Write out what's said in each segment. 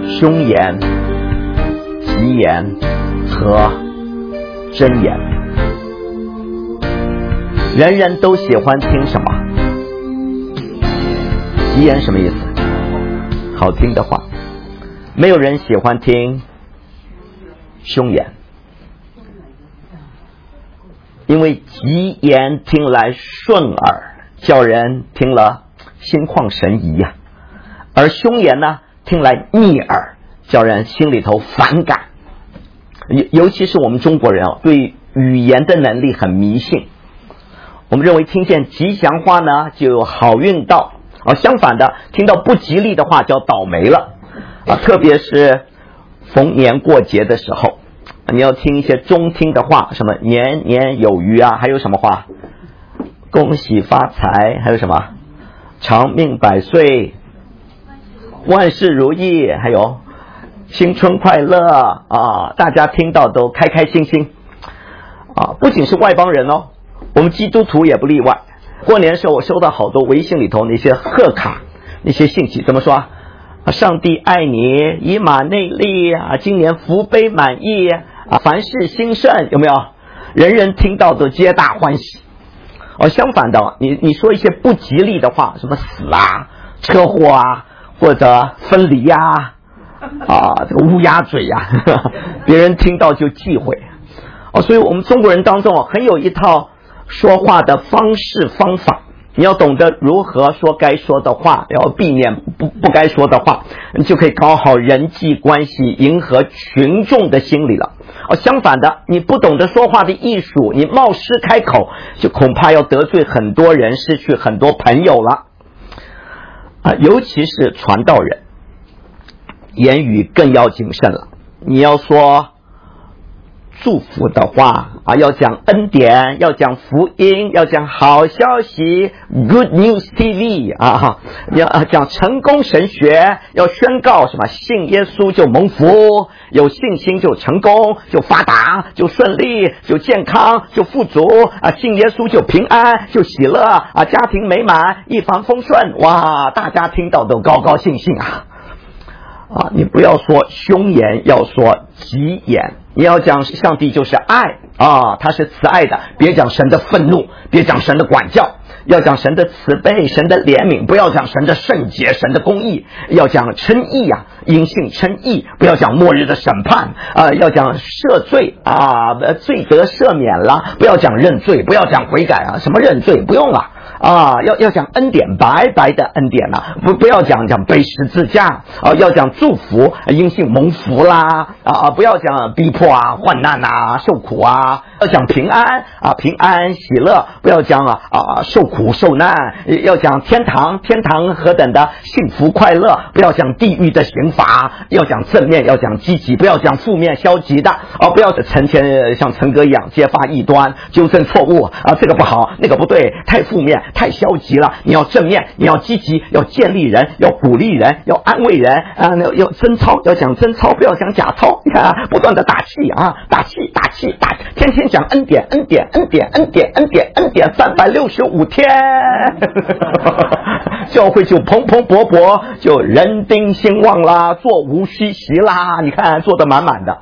凶言、吉言和真言。人人都喜欢听什么？吉言什么意思？好听的话。没有人喜欢听凶言，因为吉言听来顺耳，叫人听了心旷神怡呀；而凶言呢，听来逆耳，叫人心里头反感。尤其是我们中国人对语言的能力很迷信，我们认为听见吉祥话呢就有好运到，相反的，听到不吉利的话叫倒霉了。特别是逢年过节的时候，你要听一些中听的话，什么年年有余啊，还有什么话？恭喜发财，还有什么？长命百岁，万事如意，还有新春快乐啊！大家听到都开开心心啊！不仅是外邦人哦，我们基督徒也不例外。过年的时候，我收到好多微信里头那些贺卡，那些信息怎么说？上帝爱你，以马内利啊，今年福杯满溢啊，凡事兴盛，有没有？人人听到都皆大欢喜。相反的，你说一些不吉利的话，什么死啊、车祸啊，或者分离啊，这个乌鸦嘴呀，别人听到就忌讳。所以我们中国人当中很有一套说话的方式方法。你要懂得如何说该说的话，要避免不该说的话，你就可以搞好人际关系，迎合群众的心理了。相反的，你不懂得说话的艺术，你冒失开口，就恐怕要得罪很多人，失去很多朋友了。尤其是传道人，言语更要谨慎了。你要说祝福的话要讲恩典，要讲福音，要讲好消息 Good News TV 要讲成功神学，要宣告什么信耶稣就蒙福，有信心就成功，就发达，就顺利，就健康，就富足信耶稣就平安，就喜乐家庭美满，一帆风顺。哇，大家听到都高高兴兴你不要说凶言，要说吉言。你要讲上帝就是爱他是慈爱的，别讲神的愤怒，别讲神的管教，要讲神的慈悲，神的怜悯，不要讲神的圣洁，神的公义，要讲称义因信称义，不要讲末日的审判要讲赦罪罪得赦免了，不要讲认罪，不要讲悔改什么认罪不用了要讲恩典，白白的恩典不要讲背十字架要讲祝福，因信蒙福啦不要讲逼迫患难受苦要讲平安平安喜乐，不要讲受苦受难，要讲天堂何等的幸福快乐，不要讲地狱的刑罚，要讲正面，要讲积极，不要讲负面消极的不要成天像陈哥一样揭发异端，纠正错误这个不好那个不对，太负面太消极了，你要正面，你要积极，要建立人，要鼓励人，要安慰人要真操，要讲真操，不要讲假操。你看不断的打气打气，天天讲恩典365天教会就蓬勃勃，就人丁兴旺啦，座无虚席啦，你看坐得满满的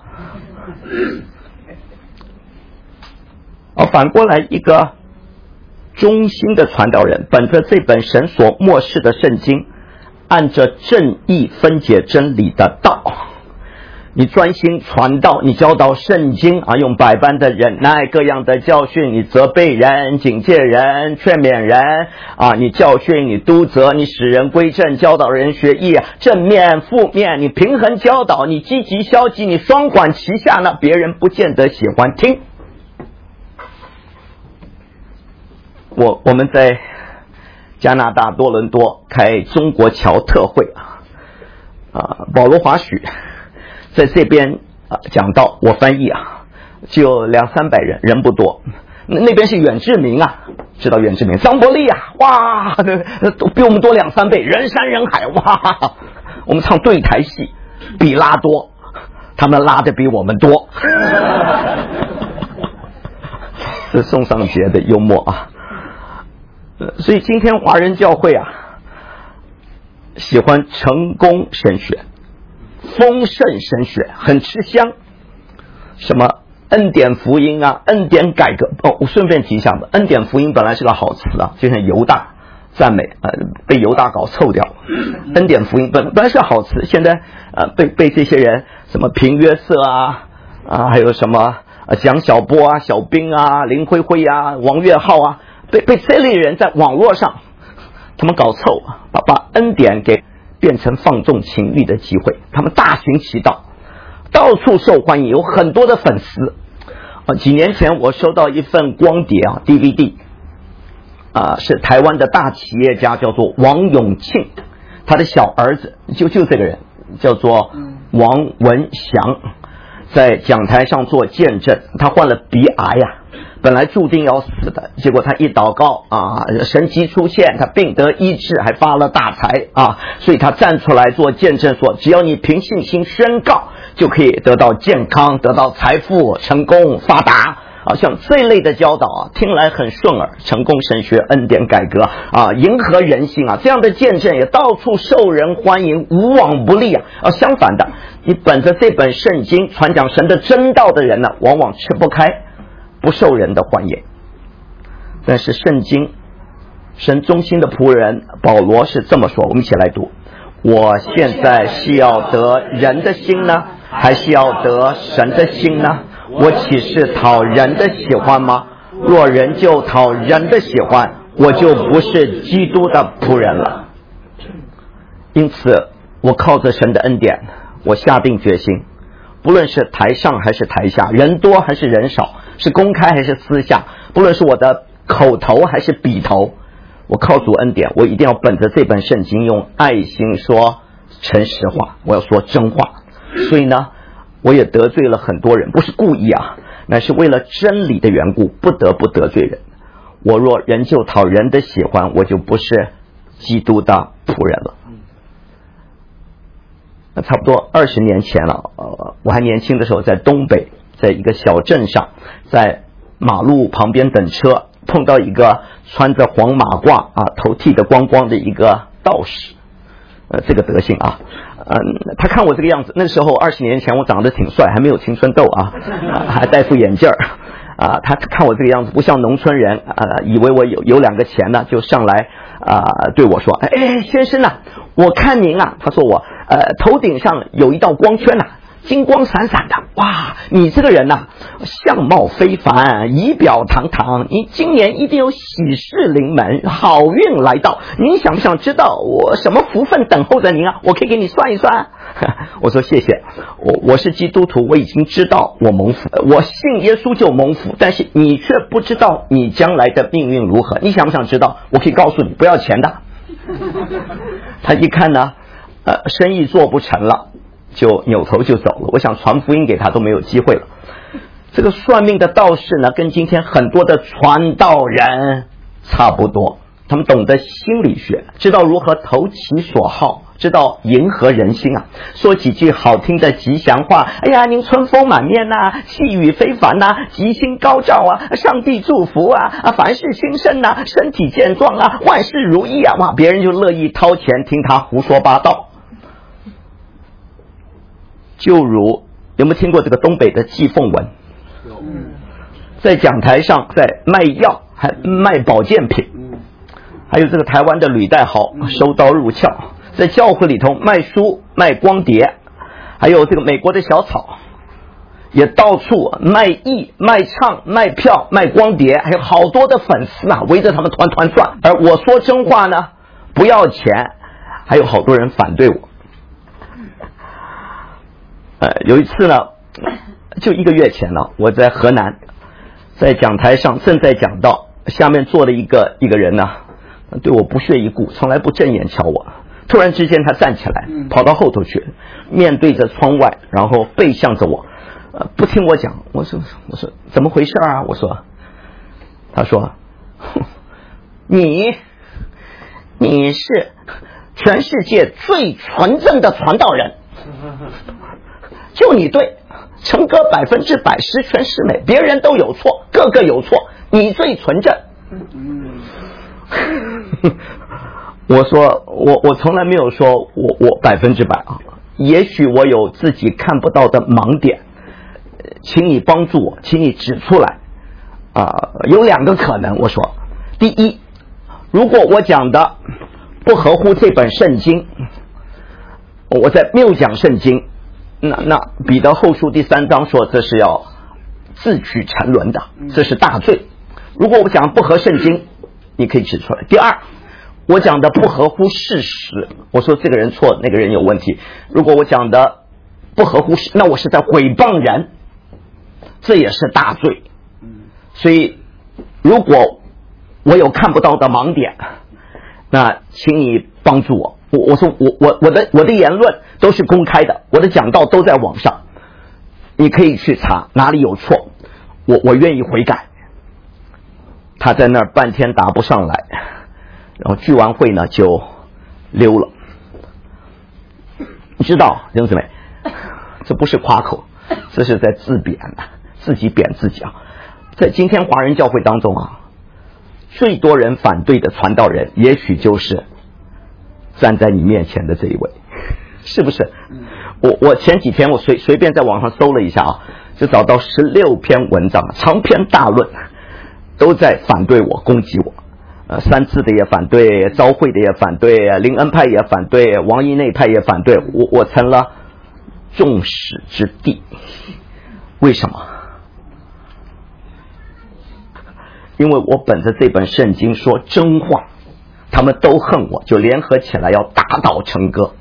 反过来，一个忠心的传道人，本着这本神所默示的圣经，按着正义分解真理的道，你专心传道，你教导圣经用百般的忍耐，各样的教训，你责备人，警戒人，劝勉人你教训，你督责，你使人归正，教导人学义，正面负面，你平衡教导，你积极消极，你双管齐下，那别人不见得喜欢听。我们在加拿大多伦多开中国侨特会保罗华许在这边讲道，我翻译就200-300人，人不多。那边是远志明知道远志明，张伯利哇，都比我们多2-3倍，人山人海哇。我们唱对台戏，比拉多，他们拉的比我们多。是宋尚杰的幽默所以今天华人教会喜欢成功神学， 丰盛神学，很吃香。什么恩典福音啊，恩典改革。我顺便提一下吧，恩典福音本来是个好词啊，就像犹大赞美，被犹大搞臭掉。恩典福音本来是个好词，现在被这些人什么平约瑟还有什么蒋小波啊、小兵啊、林辉辉啊、王岳浩啊，被这类人在网络上他们搞臭，把恩典给变成放纵情欲的机会，他们大行其道，到处受欢迎，有很多的粉丝。几年前我收到一份光碟DVD，是台湾的大企业家叫做王永庆，他的小儿子就这个人叫做王文祥，在讲台上做见证，他患了鼻癌呀，本来注定要死的，结果他一祷告神迹出现，他病得医治，还发了大财所以他站出来做见证说，只要你凭信心宣告，就可以得到健康，得到财富，成功发达像这类的教导听来很顺耳，成功神学、恩典改革迎合人性这样的见证也到处受人欢迎，无往不利相反的，你本着这本圣经传讲神的真道的人呢，往往吃不开，不受人的欢迎。但是圣经神忠心的仆人保罗是这么说，我们一起来读：我现在是要得人的心呢，还是要得神的心呢？我岂是讨人的喜欢吗？若人就讨人的喜欢，我就不是基督的仆人了。因此我靠着神的恩典，我下定决心，不论是台上还是台下，人多还是人少，是公开还是私下，不论是我的口头还是笔头，我靠主恩典，我一定要本着这本圣经，用爱心说诚实话，我要说真话。所以呢，我也得罪了很多人，不是故意乃是为了真理的缘故，不得不得罪人。我若人就讨人的喜欢，我就不是基督的仆人了。那差不多20年前了，我还年轻的时候，在东北，在一个小镇上，在马路旁边等车，碰到一个穿着黄马褂头剃得光光的一个道士，这个德行他看我这个样子，那时候20年前我长得挺帅，还没有青春痘还戴副眼镜他看我这个样子不像农村人以为我有2个钱呢，就上来对我说：“哎，先生我看您他说我头顶上有一道光圈金光闪闪的，哇，你这个人相貌非凡，仪表堂堂，你今年一定有喜事临门，好运来到。您想不想知道我什么福分等候着您我可以给你算一算。我说谢谢，我是基督徒，我已经知道我蒙福，我信耶稣就蒙福，但是你却不知道你将来的命运如何，你想不想知道？我可以告诉你，不要钱的。他一看呢生意做不成了，就扭头就走了，我想传福音给他都没有机会了。这个算命的道士呢，跟今天很多的传道人差不多，他们懂得心理学，知道如何投其所好，知道迎合人心说几句好听的吉祥话，哎呀，您春风满面气宇非凡吉星高照上帝祝福凡事兴盛身体健壮万事如意哇，别人就乐意掏钱听他胡说八道。就如有没有听过这个东北的季凤文？在讲台上在卖药，还卖保健品，还有这个台湾的吕代豪收刀入鞘，在教会里头卖书卖光碟，还有这个美国的小草也到处卖艺卖唱卖票卖光碟，还有好多的粉丝围着他们团团转。而我说真话呢不要钱，还有好多人反对我。有一次呢，就1个月前了，我在河南，在讲台上正在讲道，下面坐了一个人对我不屑一顾，从来不正眼瞧我。突然之间他站起来跑到后头去，面对着窗外，然后背向着我不听我讲。我说怎么回事我说，他说你是全世界最纯正的传道人，就你对，成歌100%十全十美，别人都有错，个个有错，你最纯正。我说我从来没有说我100% 也许我有自己看不到的盲点，请你帮助我，请你指出来。有两个可能，我说，第一，如果我讲的不合乎这本圣经，我在谬讲圣经，那彼得后书第3章说这是要自取沉沦的，这是大罪。如果我讲不合圣经，你可以指出来。第二，我讲的不合乎事实，我说这个人错，那个人有问题。如果我讲的不合乎事，那我是在诽谤人，这也是大罪。所以如果我有看不到的盲点，那请你帮助我。我说我的言论都是公开的，我的讲道都在网上，你可以去查哪里有错，我愿意悔改。他在那儿半天答不上来，然后聚完会呢就溜了。你知道弟兄姊妹，这不是夸口，这是在自贬，自己贬自己啊。在今天华人教会当中啊，最多人反对的传道人也许就是站在你面前的这一位，是不是？我前几天我随便在网上搜了一下啊，就找到16篇文章，长篇大论，都在反对我，攻击我。三次的也反对，召会的也反对，灵恩派也反对，王一内派也反对，我成了众矢之的。为什么？因为我本着这本圣经说真话，他们都恨我，就联合起来要打倒陈哥。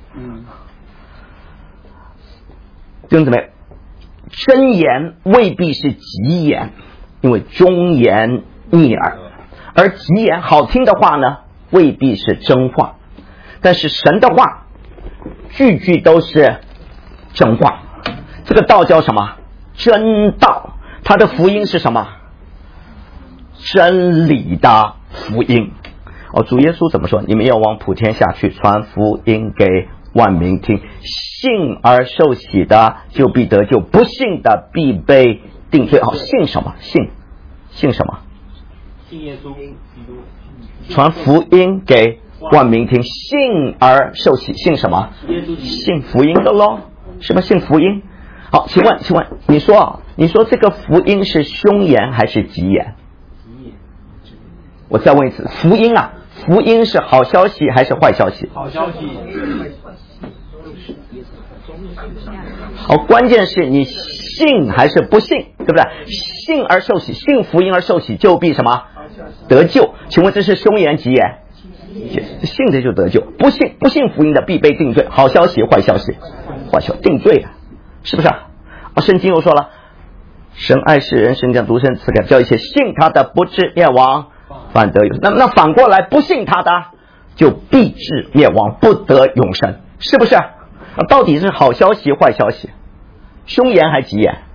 弟兄姊妹，真言未必是吉言，因为忠言逆耳，而吉言好听的话呢，未必是真话。但是神的话句句都是真话，这个道叫什么？真道。它的福音是什么？真理的福音。主耶稣怎么说？你们要往普天下去，传福音给万民听，信而受洗的就必得救，不信的必被定罪。信什么？信什么？ 信耶稣。 传福音给万民听，信而受洗，信什么？信福音的咯，是吧？信福音。好，请问你说这个福音是凶言还是吉言？我再问一次，福音啊，福音是好消息还是坏消息？ 好消息。 好，关键是你信还是不信，对不对？信而受洗，信福音而受洗，就必什么？得救。请问这是凶言吉言？信的就得救，不信福音的必被定罪。好消息坏消息？坏消息，定罪啊，是不是啊？圣经又说了，神爱世人，神将独生赐给叫一切信他的不至灭亡，反得永生。那反过来不信他的就必至灭亡，不得永生，是不是？到底是好消息坏消息？凶言还吉言？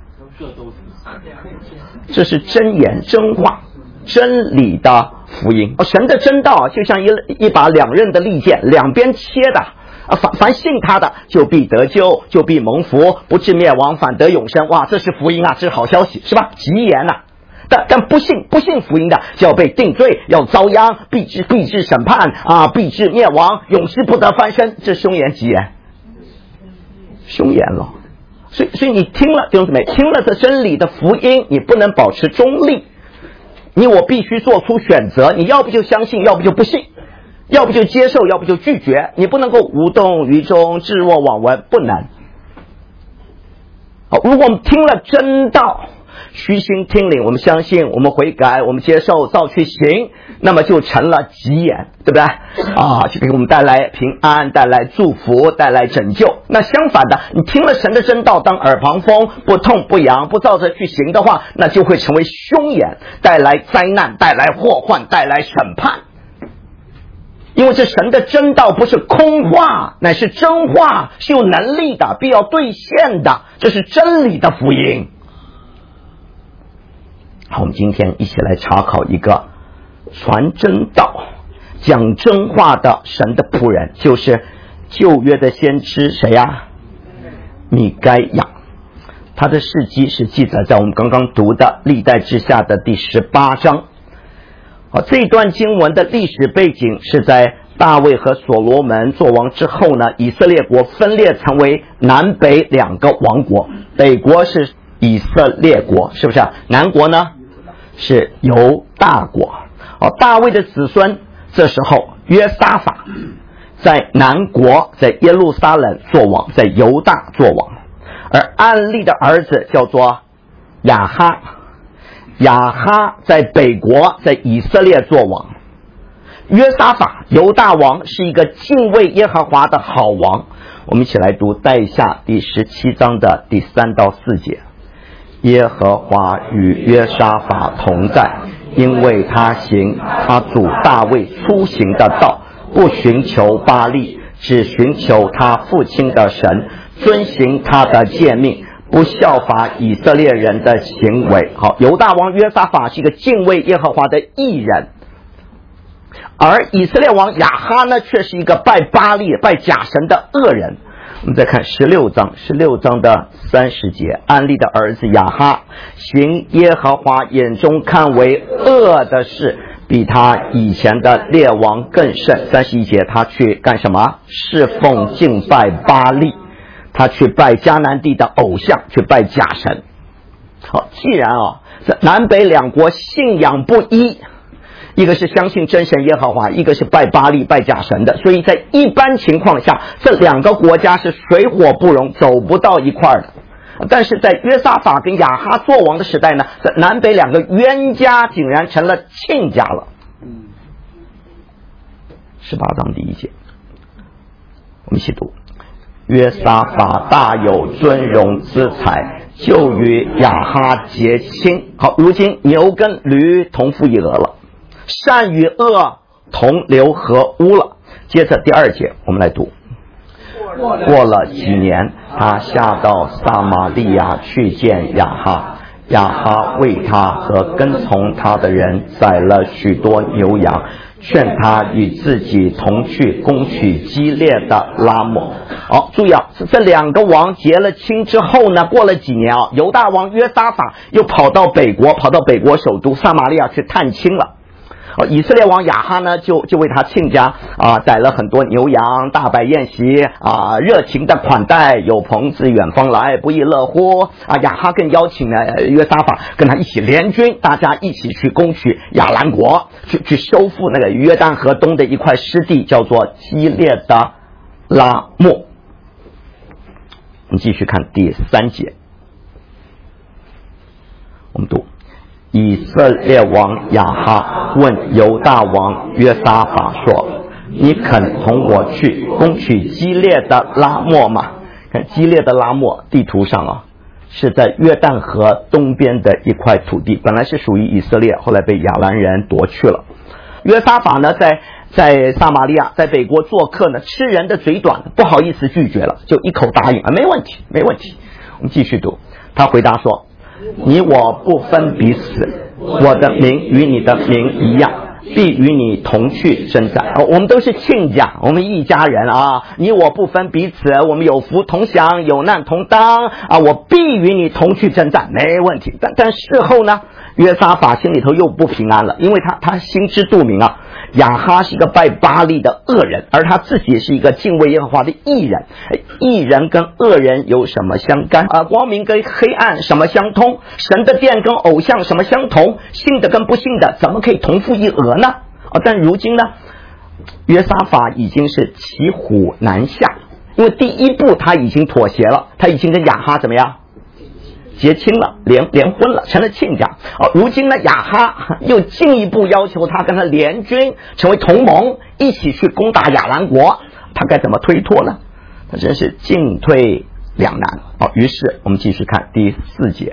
这是真言真话，真理的福音。神的真道就像一把两刃的利剑，两边切的。凡信他的就必得救，就必蒙福，不至灭亡，反得永生。哇，这是福音啊，这是好消息，是吧？吉言啊。但不信福音的就要被定罪，要遭殃，必至审判啊，必至灭亡，永世不得翻身。这凶言吉言？凶言了。所以你听了弟兄姊妹，听了这真理的福音，你不能保持中立，我必须做出选择，你要不就相信，要不就不信，要不就接受，要不就拒绝，你不能够无动于衷，置若罔闻，不能。好，如果我们听了真道，虚心听领，我们相信，我们悔改，我们接受，照去行，那么就成了吉言，对不对就给我们带来平安，带来祝福，带来拯救。那相反的，你听了神的真道当耳旁风，不痛不痒，不照着去行的话，那就会成为凶言，带来灾难，带来祸患，带来审判。因为这神的真道不是空话，乃是真话，是有能力的，必要兑现的，这是真理的福音。好，我们今天一起来查考一个传真道、讲真话的神的仆人，就是旧约的先知谁呀？米该亚。他的事迹是记载在我们刚刚读的历代志下的第18章。这段经文的历史背景是在大卫和所罗门做王之后呢，以色列国分裂成为南北两个王国，北国是以色列国，是不是啊？南国呢是犹大国。大卫的子孙这时候约沙法在南国，在耶路撒冷做王，在犹大做王，而暗利的儿子叫做亚哈，亚哈在北国，在以色列做王。约沙法犹大王是一个敬畏耶和华的好王。我们一起来读带下第17章的第3到4节。耶和华与约沙法同在，因为他行他主大卫出行的道，不寻求巴力，只寻求他父亲的神，遵行他的诫命，不效法以色列人的行为。好，犹大王约沙法是一个敬畏耶和华的义人，而以色列王亚哈呢，却是一个拜巴力、拜假神的恶人。我们再看16章的30节，暗利的儿子亚哈行耶和华眼中看为恶的事，比他以前的列王更甚。31节，他去干什么？侍奉敬拜巴力，他去拜迦南地的偶像，去拜假神。好，既然这南北两国信仰不一，一个是相信真神耶和华，一个是拜巴力拜假神的，所以在一般情况下，这两个国家是水火不容，走不到一块的。但是在约沙法跟亚哈作王的时代呢，这南北两个冤家竟然成了亲家了。18章第1节，我们一起读。约沙法大有尊荣之财，就与亚哈结亲。好，如今牛跟驴同父异母了，善与恶同流合污了。接着第2节我们来读。过了几年，他下到撒玛利亚去见亚哈，亚哈为他和跟从他的人宰了许多牛羊，劝他与自己同去攻取基列的拉末。注意这两个王结了亲之后呢，过了几年犹大王约沙法又跑到北国首都撒玛利亚去探亲了。以色列王亚哈呢就为他亲家宰了很多牛羊，大摆宴席热情的款待，有朋自远方来，不亦乐乎亚哈更邀请约沙法跟他一起联军，大家一起去攻取亚兰国，去收复那个约旦河东的一块失地，叫做基列的拉末。我们继续看第3节，我们读。以色列王亚哈问犹大王约沙法说，你肯同我去攻取基列的拉末吗？看基列的拉末地图上是在约旦河东边的一块土地，本来是属于以色列，后来被亚兰人夺去了。约沙法呢在撒玛利亚，在北国做客呢，吃人的嘴短，不好意思拒绝了，就一口答应没问题。我们继续读，他回答说，你我不分彼此，我的名与你的名一样，必与你同去征战。我们都是亲家，我们一家人你我不分彼此，我们有福同享，有难同当我必与你同去征战，没问题。但事后呢，约沙法心里头又不平安了，因为他心知肚明亚哈是一个拜巴力的恶人，而他自己是一个敬畏耶和华的义人。义人跟恶人有什么相干光明跟黑暗什么相通？神的殿跟偶像什么相同？信的跟不信的怎么可以同父异母呢？但如今呢，约沙法已经是骑虎难下，因为第一步他已经妥协了，他已经跟亚哈怎么样结亲了，联婚了，成了亲家。如今呢，亚哈又进一步要求他跟他联军，成为同盟，一起去攻打亚兰国。他该怎么推脱呢？他真是进退两难。于是我们继续看第4节。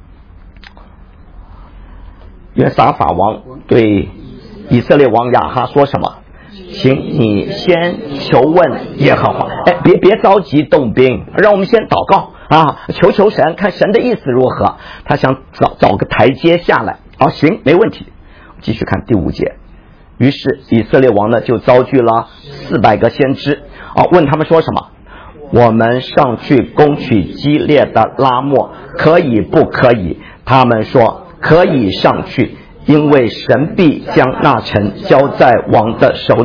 约沙法王对以色列王亚哈说什么？请你先求问耶和华，别着急动兵，让我们先祷告求神，看神的意思如何。他想找个台阶下来。行，没问题。继续看第5节。于是以色列王呢就召聚了400个先知问他们说什么？我们上去攻取基列的拉末，可以不可以？他们说可以上去，因为神必将那城交在王的手里。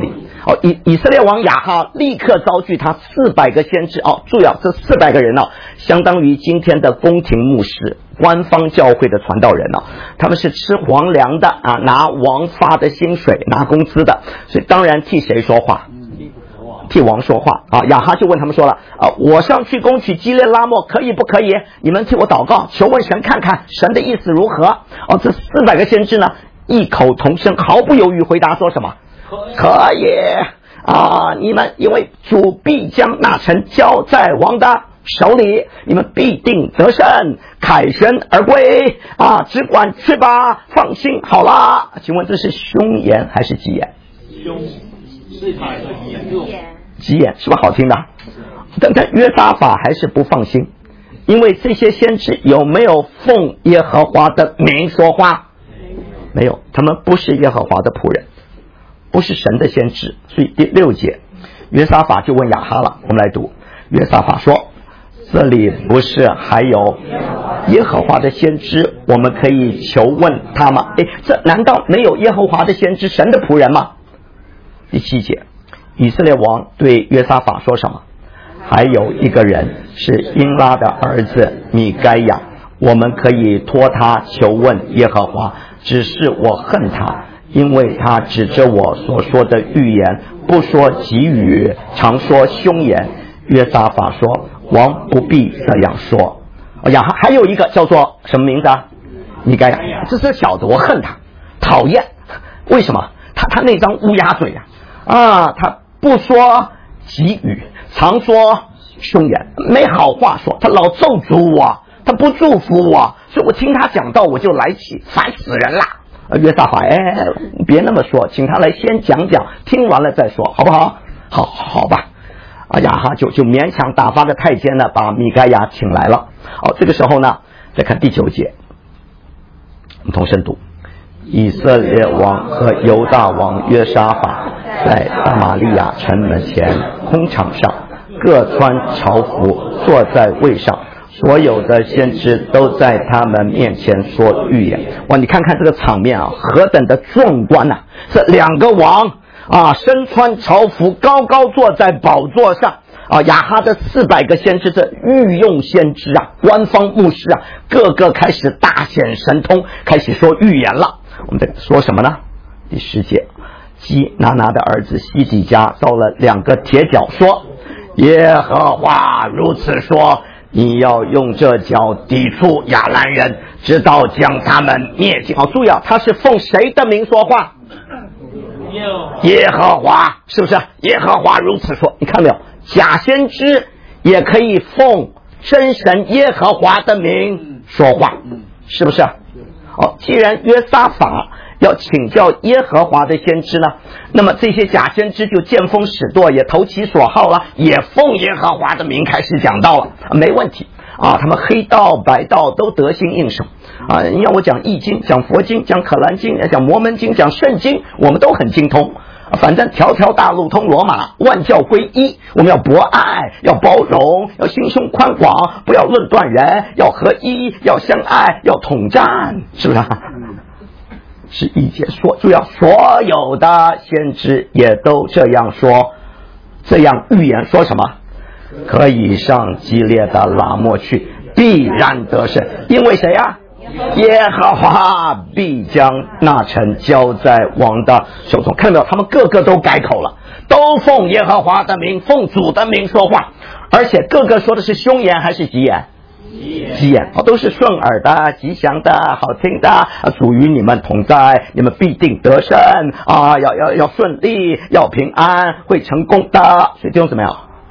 以色列王亚哈立刻召聚他400个先知注意这400个人相当于今天的宫廷牧师，官方教会的传道人他们是吃皇粮的拿王发的薪水，拿工资的，所以当然替谁说话？替王说话亚哈就问他们说了我上去攻取基列拉末可以不可以？你们替我祷告，求问神看看神的意思如何。这400个先知呢异口同声，毫不犹豫回答说什么？可以你们因为主必将那城交在王的手里，你们必定得胜，凯旋而归只管去吧，放心好啦。请问这是凶言还是吉言？ 凶，是他的吉言， 吉言是不是好听的？但约沙法还是不放心，因为这些先知有没有奉耶和华的名说话？没有，他们不是耶和华的仆人，不是神的先知。所以第6节约沙法就问亚哈了，我们来读。约沙法说，这里不是还有耶和华的先知，我们可以求问他吗？这难道没有耶和华的先知，神的仆人吗？第7节以色列王对约沙法说什么？还有一个人是英拉的儿子米该亚，我们可以托他求问耶和华，只是我恨他，因为他指着我所说的预言不说吉语，常说凶言。约沙法说，王不必这样说。还有一个叫做什么名字米该亚，这是小的，我恨他，讨厌。为什么？他那张乌鸦嘴他不说吉语，常说凶言，没好话说，他老咒诅我，他不祝福我，所以我听他讲道我就来气，烦死人了。约沙法别那么说，请他来先讲讲，听完了再说好不好？好吧。亚哈就勉强打发个太监呢，把米该亚请来了。这个时候呢，再看第9节，我们同声读。以色列王和犹大王约沙法在撒玛利亚城门前空场上各穿朝服，坐在位上，所有的先知都在他们面前说预言。你看看这个场面何等的壮观这2个王身穿朝服，高高坐在宝座上亚哈的400个先知，这御用先知官方牧师个个开始大显神通，开始说预言了。我们在说什么呢？第10节，基拿拿的儿子西底家造了2个铁脚，说耶和华如此说，你要用这脚抵触亚兰人，直到将他们灭尽。注意他是奉谁的名说话？耶和华，是不是？耶和华如此说。你看没有？假先知也可以奉真神耶和华的名说话，是不是？既然约沙法要请教耶和华的先知呢，那么这些假先知就见风使舵，也投其所好了，也奉耶和华的名开始讲道了，没问题他们黑道白道都得心应手你要我讲易经，讲佛经，讲可兰经，讲摩门经，讲圣经，我们都很精通。反正条条大路通罗马，万教归一。我们要博爱，要包容，要心胸宽广，不要论断人，要合一，要相爱，要统战，是不是是一节说，注意所有的先知也都这样说，这样预言说什么？可以上基列的拉末去，必然得胜。因为谁耶和华必将那城交在王的手中。看到没有？他们个个都改口了，都奉耶和华的名，奉主的名说话，而且个个说的是凶言还是吉言？吉言都是顺耳的、吉祥的、好听的主与你们同在，你们必定得胜要顺利，要平安，会成功的。所以弟兄姊妹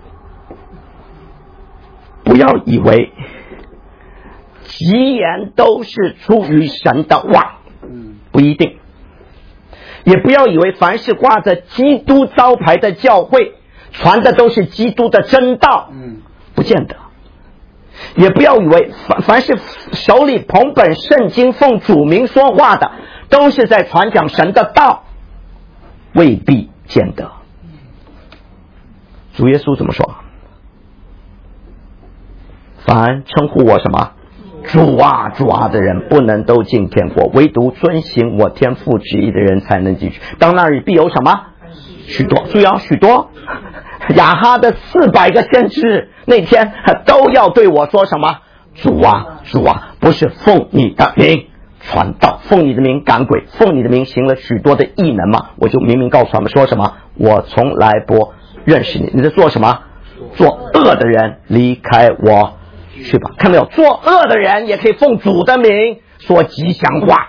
不要以为吉言都是出于神的话，不一定。也不要以为凡是挂着基督招牌的教会传的都是基督的真道，不见得。也不要以为凡是手里捧本圣经奉主名说话的都是在传讲神的道，未必见得。主耶稣怎么说？凡称呼我什么主啊主啊的人不能都进天国，唯独遵行我天父旨意的人才能进去。当那日必有什么许多，注意啊，许多。亚哈的400个先知那天都要对我说什么？主啊，主啊，不是奉你的名传道，奉你的名赶鬼，奉你的名行了许多的异能吗？我就明明告诉他们说什么？我从来不认识你，你在做什么？做恶的人离开我去吧。看到没有？做恶的人也可以奉主的名说吉祥话，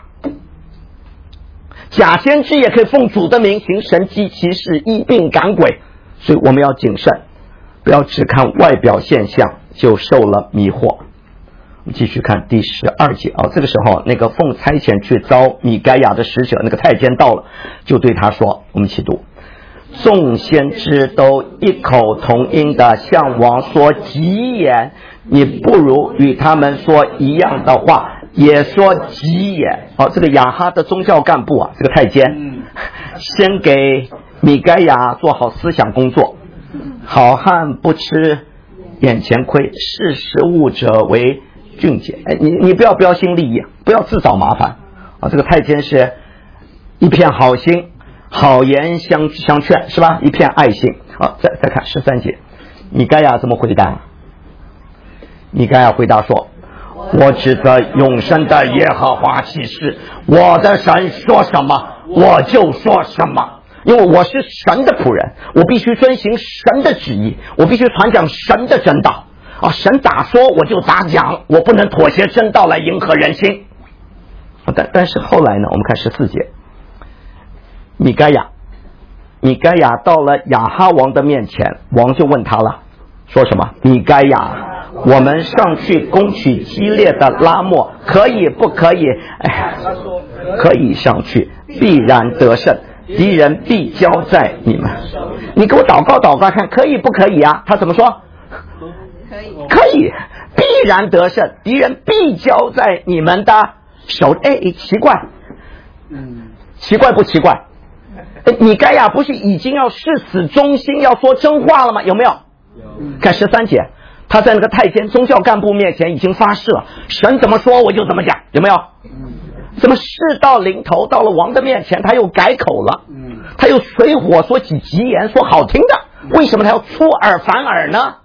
假先知也可以奉主的名行神迹奇事，医病赶鬼。所以我们要谨慎，不要只看外表现象就受了迷惑。我们继续看第12节啊，这个时候那个奉差遣去招米该亚的使者，那个太监到了，就对他说，我们一起读，众先知都异口同音的向王说吉言，你不如与他们说一样的话，也说吉言。这个亚哈的宗教干部啊，这个太监先给米该亚做好思想工作，好汉不吃眼前亏，识时务者为俊杰。你不要标新立异，不要自找麻烦啊！这个太监是一片好心，好言相劝，是吧？一片爱心。好，再看13节，米该亚怎么回答？米该亚回答说，我指着永生的耶和华起誓，我的神说什么我就说什么，因为我是神的仆人，我必须遵行神的旨意，我必须传讲神的真道啊！神咋说我就咋讲，我不能妥协真道来迎合人心。但是后来呢，我们看14节，米该亚到了亚哈王的面前，王就问他了，说什么？米该亚，我们上去攻取激烈的拉末，可以不可以？可以上去，必然得胜，敌人必交在你们。你给我祷告看，可以不可以啊？他怎么说？可以，必然得胜，敌人必交在你们的手。奇怪，奇怪不奇怪？米该亚不是已经要誓死忠心，要说真话了吗？有没有？看13节，他在那个太监宗教干部面前已经发誓了，神怎么说我就怎么讲，有没有？怎么事到临头，到了王的面前他又改口了，他又随火说起吉言，说好听的，为什么他要出尔反尔呢？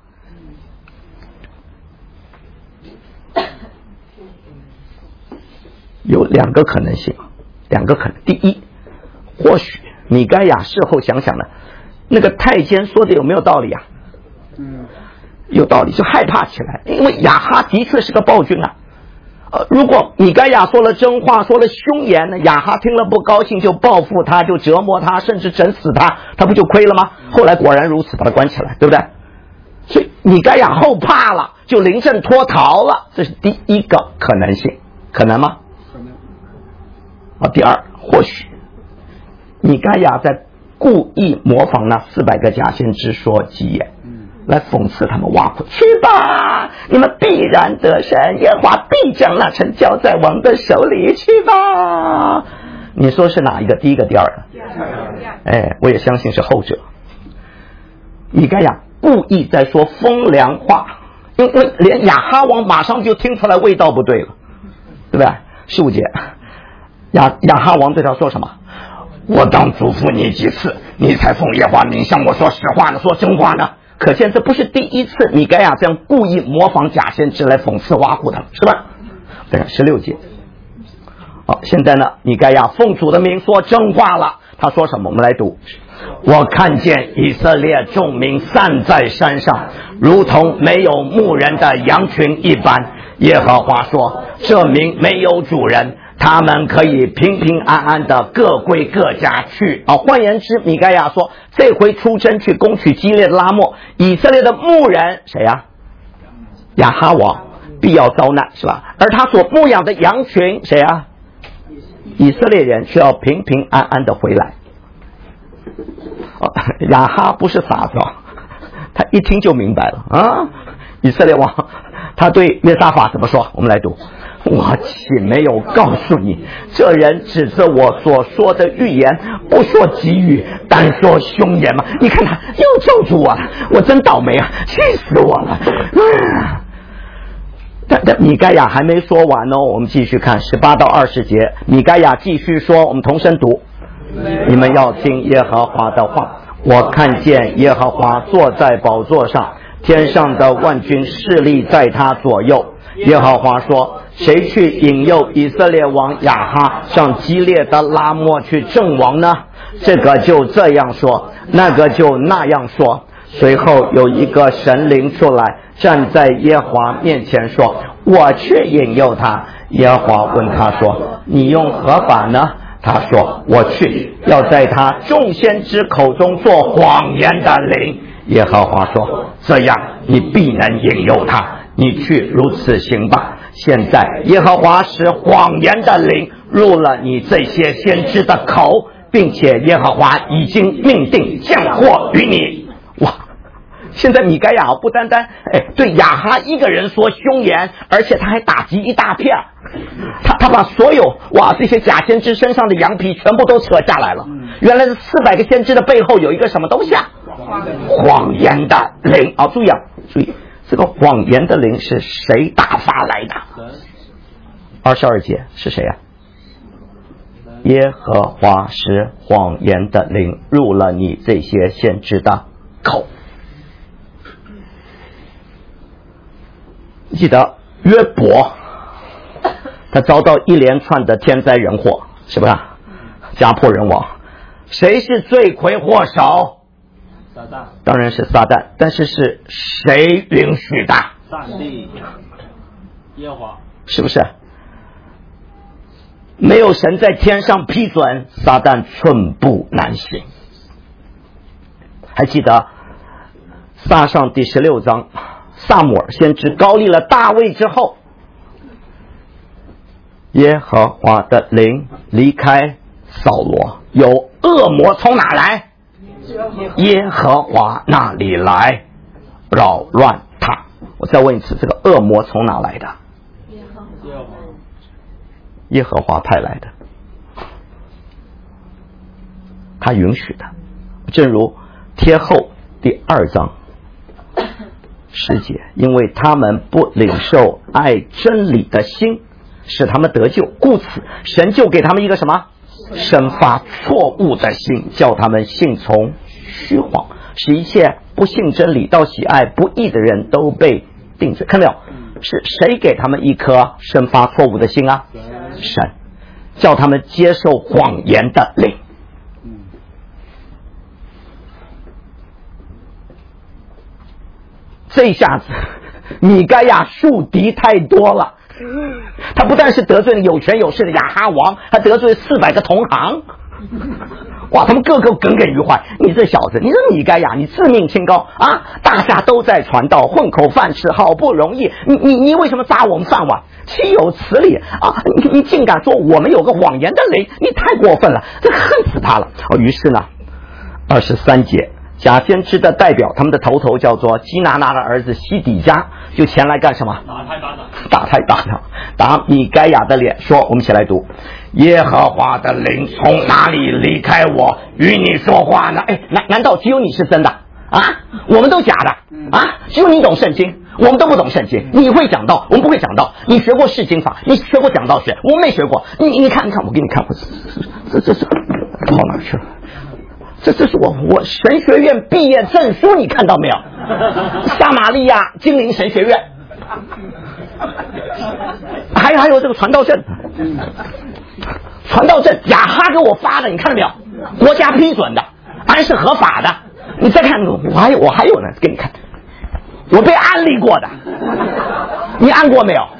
有2个可能性，第一，或许米该亚事后想想呢，那个太监说的有没有道理啊？有道理，就害怕起来，因为亚哈的确是个暴君啊。如果米该亚说了真话，说了凶言呢，亚哈听了不高兴，就报复他，就折磨他，甚至整死他，他不就亏了吗？后来果然如此，把他关起来，对不对？所以米该亚后怕了，就临阵脱逃了，这是第一个可能性，可能吗？第二，或许米该亚在故意模仿那400个假先知说吉言，来讽刺他们挖苦。去吧，你们必然得胜，耶和华必将那城交在王的手里。去吧，你说是哪一个？第一个，第二个？我也相信是后者。米该亚故意在说风凉话，因为连亚哈王马上就听出来味道不对了，对不对？15节，亚哈王对他说什么？我当嘱咐你几次，你才奉耶和华名向我说实话呢，说真话呢？可见这不是第一次米该亚这样故意模仿假先知来讽刺挖苦他，是吧？对，16节。现在呢，米该亚奉主的名说真话了。他说什么？我们来读。我看见以色列众民散在山上，如同没有牧人的羊群一般。耶和华说，这民没有主人，他们可以平平安安的各归各家去。换言之，米该亚说，这回出征去攻取激烈的拉末，以色列的牧人谁呀？亚哈王必要遭难，是吧？而他所牧养的羊群谁呀？以色列人需要平平安安的回来。亚哈不是傻子，他一听就明白了啊！以色列王他对约沙法怎么说？我们来读。我岂没有告诉你，这人指着我所说的预言，不说吉语，单说凶言吗？你看他又咒住我了，我真倒霉啊，气死我了！但米该亚还没说完哦，我们继续看18到20节。米该亚继续说，我们同声读。 你们要听耶和华的话。我看见耶和华坐在宝座上，天上的万军势力在他左右。耶和华说，谁去引诱以色列王亚哈上基列的拉末去阵亡呢？这个就这样说，那个就那样说。随后有一个神灵出来，站在耶和华面前说，我去引诱他。耶和华问他说，你用何法呢？他说，我去，要在他众先知口中做谎言的灵。耶和华说，这样你必能引诱他，你去如此行吧。现在耶和华使谎言的灵入了你这些先知的口，并且耶和华已经命定降祸于你。哇！现在米该亚不单单对亚哈一个人说凶言，而且他还打击一大片，他把所有这些假先知身上的羊皮全部都扯下来了。原来是400个先知的背后有一个什么东西啊？谎言的灵啊！注意这个谎言的灵是谁打发来的？22节是谁啊？耶和华使谎言的灵入了你这些先知的口。记得约伯他遭到一连串的天灾人祸，是不是家破人亡？谁是罪魁祸首？ 撒旦， 当然是撒旦，但是是谁允许的？ 上帝，耶和华， 是不是？没有神在天上批准，撒旦寸步难行。还记得撒上第16章，撒母耳先知膏立了大卫之后，耶和华的灵离开扫罗，有恶魔从哪来？耶和华那里来扰乱他。我再问一次，这个恶魔从哪来的？耶和华派来的，他允许的。正如帖后第2章10节，因为他们不领受爱真理的心，使他们得救，故此神就给他们一个什么？生发错误的心，叫他们信从虚谎，使一切不信真理到喜爱不义的人都被定罪。看到没有？是谁给他们一颗生发错误的心啊？神，叫他们接受谎言的灵。这一下子米该亚树敌太多了，他不但是得罪了有权有势的亚哈王，还得罪400个同行。哇，他们个个耿耿于怀。你这小子，你这米该亚，你自命清高啊！大家都在传道，混口饭吃，好不容易，你为什么砸我们饭碗？岂有此理啊！你竟敢说我们有个谎言的灵，你太过分了，这恨死他了。于是呢，23节，假先知的代表，他们的头叫做基拿拿的儿子西底家，就前来干什么？打他一巴掌，打米该亚的脸，说：“我们一起来读，耶和华的灵从哪里离开我，与你说话呢？”难道只有你是真的啊？我们都假的啊？只有你懂圣经，我们都不懂圣经。你会讲道，我们不会讲道。你学过释经法，你学过讲道学，我们没学过。你看，我给你看，这是跑哪去了？这是我神学院毕业证书，你看到没有？撒玛利亚精灵神学院，还有这个传道证，亚哈给我发的，你看到没有？国家批准的，还是合法的。你再看，我还有呢，给你看，我被安利过的，你按过没有？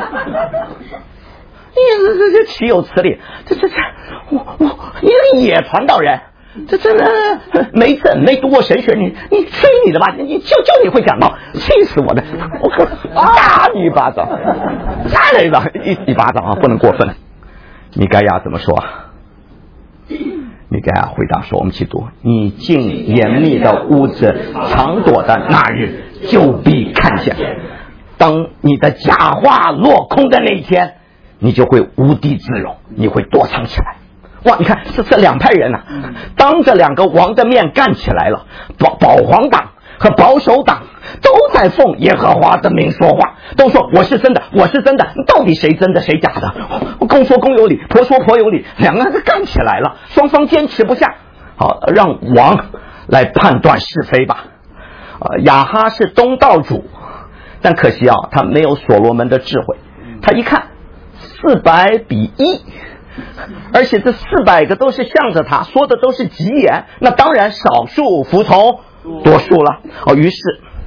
你这岂有此理！你这个野传道人！这真的没证，没读过神学，你吹你的吧，你就你会讲道，气死我的！我打你一巴掌，再来一巴掌啊！不能过分。米该亚怎么说？米该亚回答说：“我们一起读，你进严密的屋子，藏躲的那日，就必看见。当你的假话落空的那一天，你就会无地自容，你会躲藏起来。”哇，你看这两派人啊，当着2个王的面干起来了。保皇党和保守党都在奉耶和华的名说话，都说我是真的，我是真的，到底谁真的谁假的？公说公有理，婆说婆有理，两个人干起来了，双方坚持不下。好，让王来判断是非吧。亚哈是东道主，但可惜他没有所罗门的智慧。他一看400比1，而且这400个都是向着他说的，都是吉言，那当然少数服从多数了。于是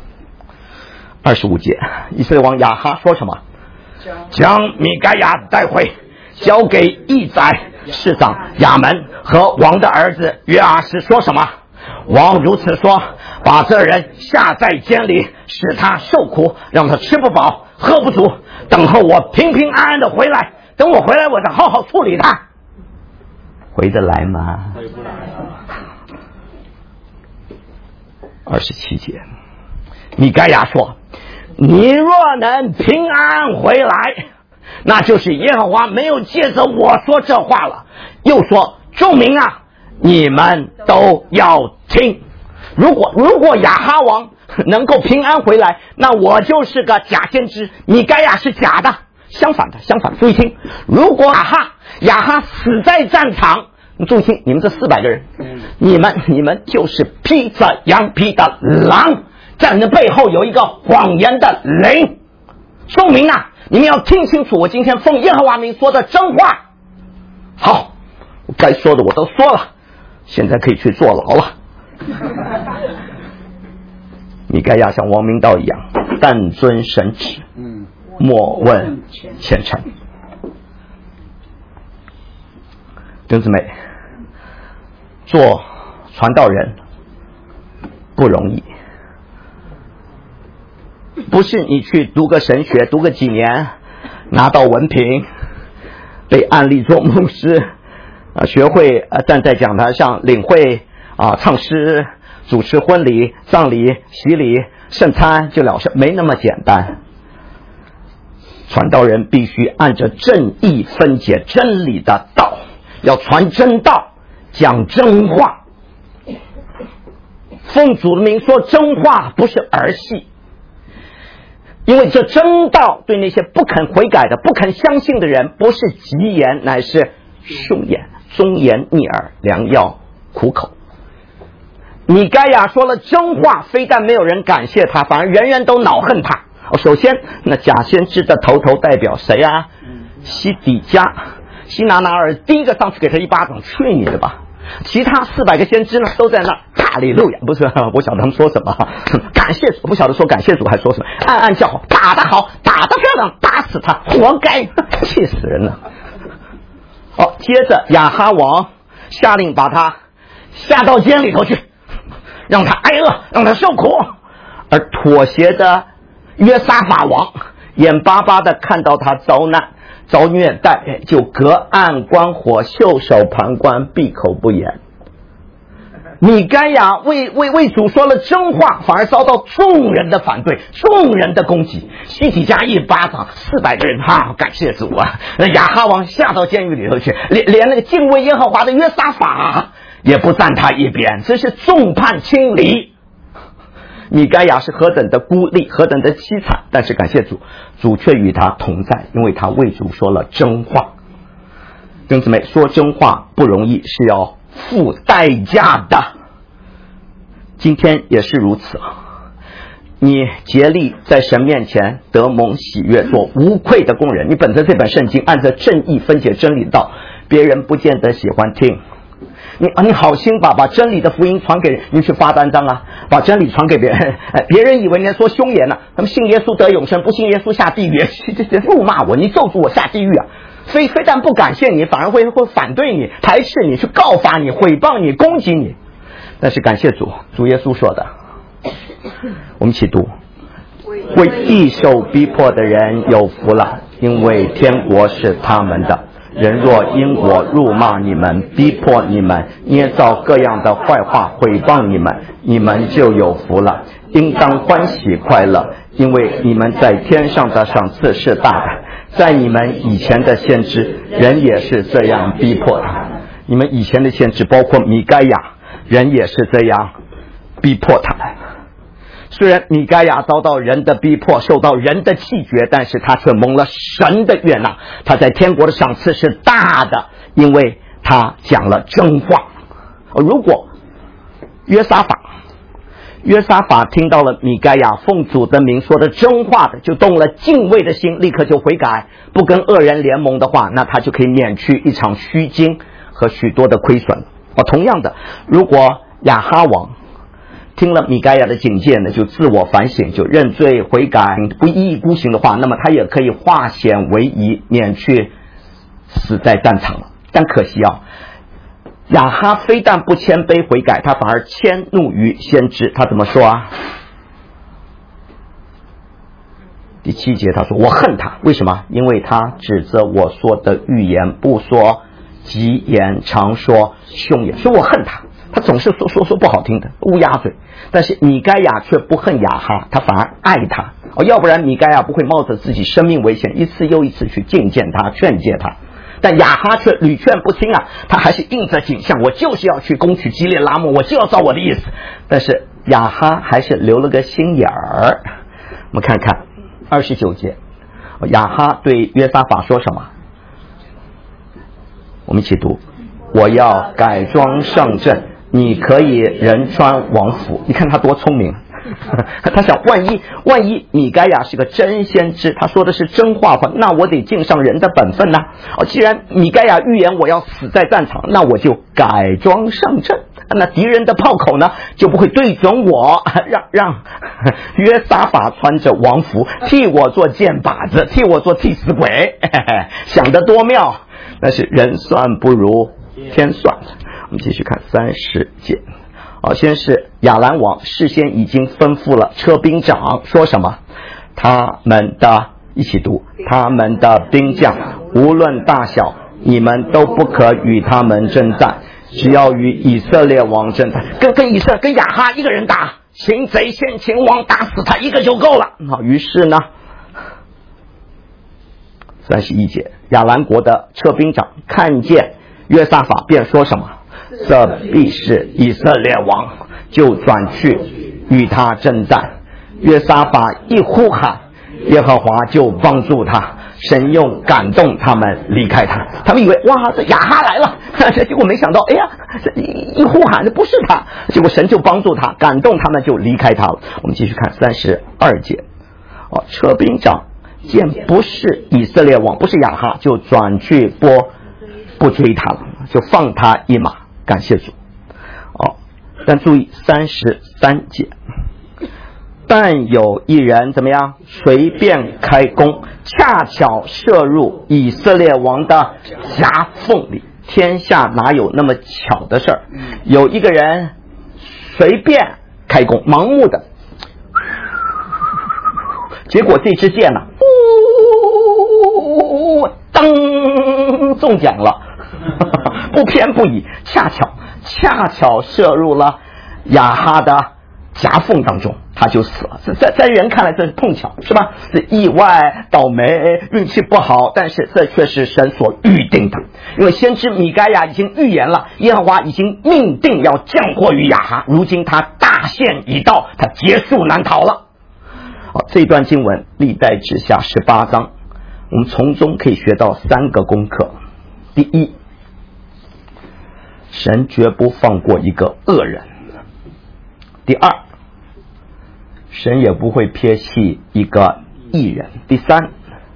25节，以色列王亚哈说什么？将米该亚带回，交给义宰市长亚门和王的儿子约阿施。说什么？王如此说，把这人下在监里，使他受苦，让他吃不饱喝不足，等候我平平安安的回来。等我回来，我再好好处理他。回得来吗？27节，米该亚说，你若能平安回来，那就是耶和华没有借着我说这话了。又说，众民啊，你们都要听。如果亚哈王能够平安回来，那我就是个假先知，米该亚是假的。相反的，注意听，如果亚哈死在战场，注意听，你们这400个人，你们就是披着羊皮的狼，在你的背后有一个谎言的灵。众民啊，你们要听清楚，我今天奉耶和华名说的真话。好，该说的我都说了，现在可以去坐牢了。米该亚像王明道一样，但遵神旨，莫问前程。弟兄姊妹，做传道人不容易，不是你去读个神学，读个几年，拿到文凭，被安立做牧师，学会站在讲台上领会唱诗、主持婚礼、葬礼、洗礼、圣餐就了事，没那么简单。传道人必须按着正义分解真理的道，要传真道，讲真话。奉主的名说真话，不是儿戏。因为这真道对那些不肯悔改的、不肯相信的人，不是吉言，乃是凶言，忠言逆耳，良药苦口。米该亚说了真话，非但没有人感谢他，反而人人都恼恨他。首先，那假先知的头代表谁啊？西底家、西拿拿尔第一个上去给他一巴掌，去你的吧！其他400个先知呢，都在那哈利路亚，不是，我晓得他们说什么，感谢主，不晓得说感谢主还说什么，暗暗叫好，打得好，打得漂亮，打死他，活该，气死人了。接着亚哈王下令把他下到监里头去，让他挨饿，让他受苦。而妥协的约沙法王眼巴巴的看到他遭难遭虐待，就隔岸观火，袖手旁观，闭口不言。米该亚为主说了真话，反而遭到众人的反对，众人的攻击。西底家一巴掌，400个人感谢主啊！亚哈王下到监狱里头去，连那个敬畏耶和华的约沙法也不站他一边，这是众叛亲离。米该亚是何等的孤立，何等的凄惨，但是感谢主，主却与他同在，因为他为主说了真话。弟兄姊妹，说真话不容易，是要付代价的。今天也是如此，你竭力在神面前得蒙喜悦，做无愧的工人。你本着这本圣经，按着正义分解真理道，别人不见得喜欢听。你好心把真理的福音传给人，你去发单张啊，把真理传给别人，别人以为你在说凶言呢，他们信耶稣得永生，不信耶稣下地狱，这辱骂我，你咒诅我下地狱啊！非但不感谢你，反而会反对你，排斥你，去告发你，毁谤你，攻击你。但是感谢主耶稣说的，我们一起读：为义受逼迫的人有福了，因为天国是他们的。人若因我辱骂你们，逼迫你们，捏造各样的坏话毁谤你们，你们就有福了，应当欢喜快乐，因为你们在天上的赏赐是大的。在你们以前的先知，人也是这样逼迫他。你们以前的先知包括米该亚，人也是这样逼迫他。 虽然米该亚遭到人的逼迫，受到人的弃绝，但是他却蒙了神的悦纳，他在天国的赏赐是大的，因为他讲了真话。如果约沙法听到了米该亚奉主的名说的真话的，就动了敬畏的心，立刻就悔改，不跟恶人联盟的话，那他就可以免去一场虚惊和许多的亏损。同样的，如果亚哈王听了米该亚的警戒呢，就自我反省，就认罪悔改，不一意孤行的话，那么他也可以化险为夷，免去死在战场了。但可惜亚哈非但不谦卑悔改，他反而迁怒于先知。他怎么说啊？第7节他说，我恨他，为什么？因为他指责我说的预言，不说吉言，常说凶言。说我恨他，他总是说不好听的乌鸦嘴。但是米该亚却不恨亚哈，他反而爱他。要不然米该亚不会冒着自己生命危险一次又一次去觐见他，劝诫他。但亚哈却屡劝不听他还是应着景象，我就是要去攻取基列拉末，我就要照我的意思。但是亚哈还是留了个心眼儿。我们看看29节，亚哈对约沙法说什么？我们一起读，我要改装上阵，你可以人穿王服。你看他多聪明，他想万一米该亚是个真先知，他说的是真话，那我得尽上人的本分呐。既然米该亚预言我要死在战场，那我就改装上阵，那敌人的炮口呢就不会对准我，让约沙法穿着王服替我做箭靶子，替我做替死鬼。想得多妙，但是人算不如天算。我们继续看30节。先是亚兰王事先已经吩咐了车兵长，说什么？一起读，他们的兵将无论大小，你们都不可与他们征战，只要与以色列王征战。跟亚哈一个人打，擒贼先擒王，打死他一个就够了。于是呢31节，亚兰国的车兵长看见约沙法，便说什么？这必是以色列王，就转去与他征战。约沙法一呼喊，耶和华就帮助他，神用感动他们离开他。他们以为哇，这亚哈来了，结果没想到，哎呀，一呼喊这不是他，结果神就帮助他，感动他们就离开他了。我们继续看32节。车兵长见不是以色列王，不是亚哈，就转去不追他了，就放他一马。感谢主。但注意33节，但有一人怎么样？随便开弓，恰巧射入以色列王的夹缝里。天下哪有那么巧的事儿？有一个人随便开弓，盲目的，结果这支箭当中奖了。不偏不倚，恰巧射入了亚哈的夹缝当中，他就死了。在人看来这是碰巧，是吧？是意外、倒霉、运气不好，但是这却是神所预定的。因为先知米该亚已经预言了，耶和华已经命定要降祸于亚哈，如今他大限已到，他结束难逃了。这段经文历代志下18章，我们从中可以学到3个功课。第一，神绝不放过一个恶人。第二，神也不会撇弃一个义人。第三，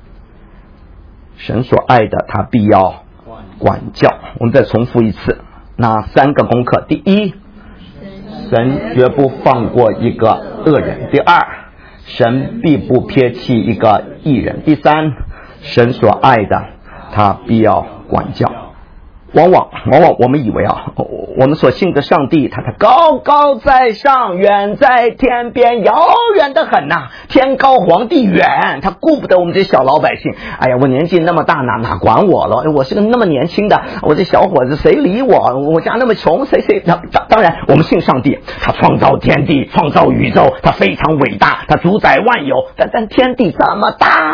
神所爱的他必要管教。我们再重复一次那3个功课。第一，神绝不放过一个恶人。第二，神必不撇弃一个义人。第三，神所爱的他必要管教。往往我们以为我们所信的上帝他高高在上，远在天边，遥远得很呐，天高皇帝远，他顾不得我们这些小老百姓。哎呀，我年纪那么大，哪管我了？我是个那么年轻的，我这小伙子谁理我？我家那么穷，谁当然我们信上帝，他创造天地，创造宇宙，他非常伟大，他主宰万有。但天地这么大，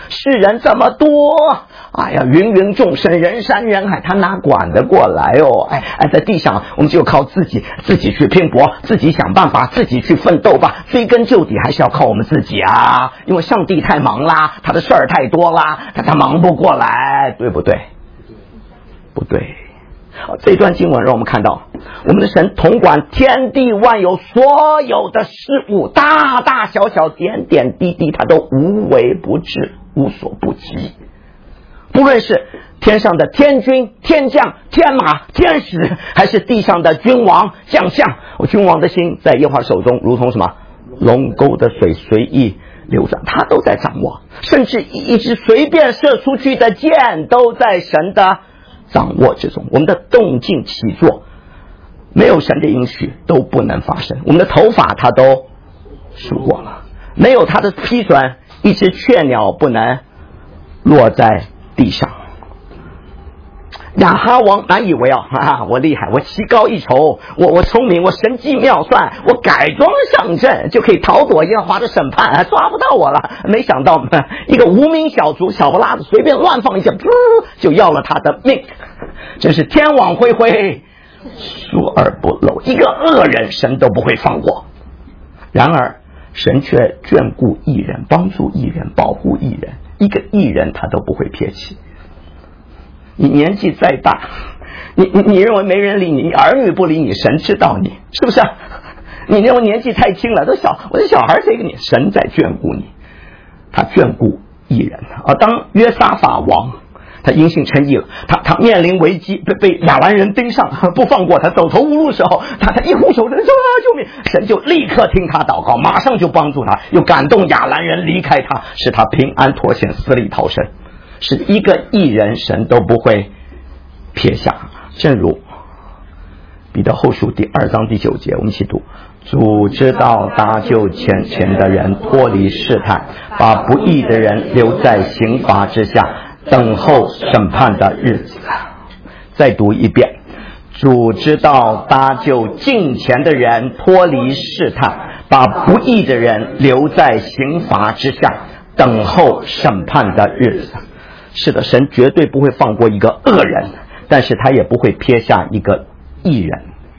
世人这么多，哎呀，芸芸众生，人山人海，他哪管得过来哦？在地上我们就靠自己去拼搏，自己想办法，自己去奋斗吧。追根究底还是要靠我们自己啊，因为上帝太忙啦，他的事儿太多啦，他忙不过来，对不对？不对。这段经文让我们看到，我们的神统管天地万有所有的事物，大大小小点点滴滴，他都无微不至，无所不及。不论是天上的天君、天将、天马、天使，还是地上的君王、将相，君王的心在耶和华手中，如同什么龙沟的水随意流转，他都在掌握。甚至一支随便射出去的箭，都在神的掌握之中。我们的动静起坐，没有神的允许都不能发生。我们的头发他都数过了，没有他的批准，一只雀鸟不能落在地上。亚哈王难以为傲，我厉害，我棋高一筹，我聪明，我神机妙算，我改装上阵就可以逃躲耶和华的审判，抓不到我了。没想到一个无名小卒小不拉子随便乱放一下，就要了他的命，真是天网恢恢，疏而不漏。一个恶人神都不会放过，然而神却眷顾义人，帮助义人，保护义人，一个义人他都不会撇弃。你年纪再大，你认为没人理你，你儿女不理你，神知道你，是不是啊？你认为年纪太轻了，我的小孩谁给你？神在眷顾你，他眷顾义人。当约沙法王他因信称义了，他面临危机，被亚兰人盯上，不放过他，走投无路的时候，他一呼求神说救命，神就立刻听他祷告，马上就帮助他，又感动亚兰人离开他，使他平安脱险，死里逃生。是一个义人神都不会撇下。正如彼得后书第2章第9节，我们一起读：主知道搭救前的人脱离试探，把不义的人留在刑罚之下，等候审判的日子。再读一遍：主知道搭救近前的人脱离试探，把不义的人留在刑罚之下，等候审判的日子。是的，神绝对不会放过一个恶人，但是他也不会撇下一个义人。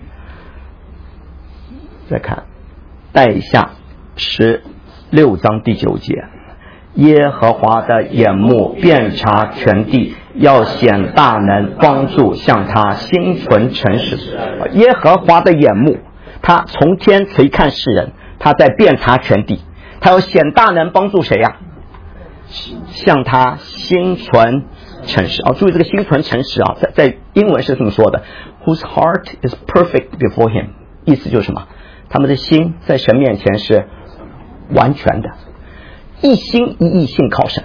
再看带下16章第9节，耶和华的眼目遍察全地，要显大能，帮助向他心存诚实。耶和华的眼目，他从天垂看世人，他在遍察全地，他要显大能，帮助谁呀？向他心存诚实。注意这个心存诚实在英文是这么说的 ，Whose heart is perfect before him， 意思就是什么？他们的心在神面前是完全的，一心一意信靠神，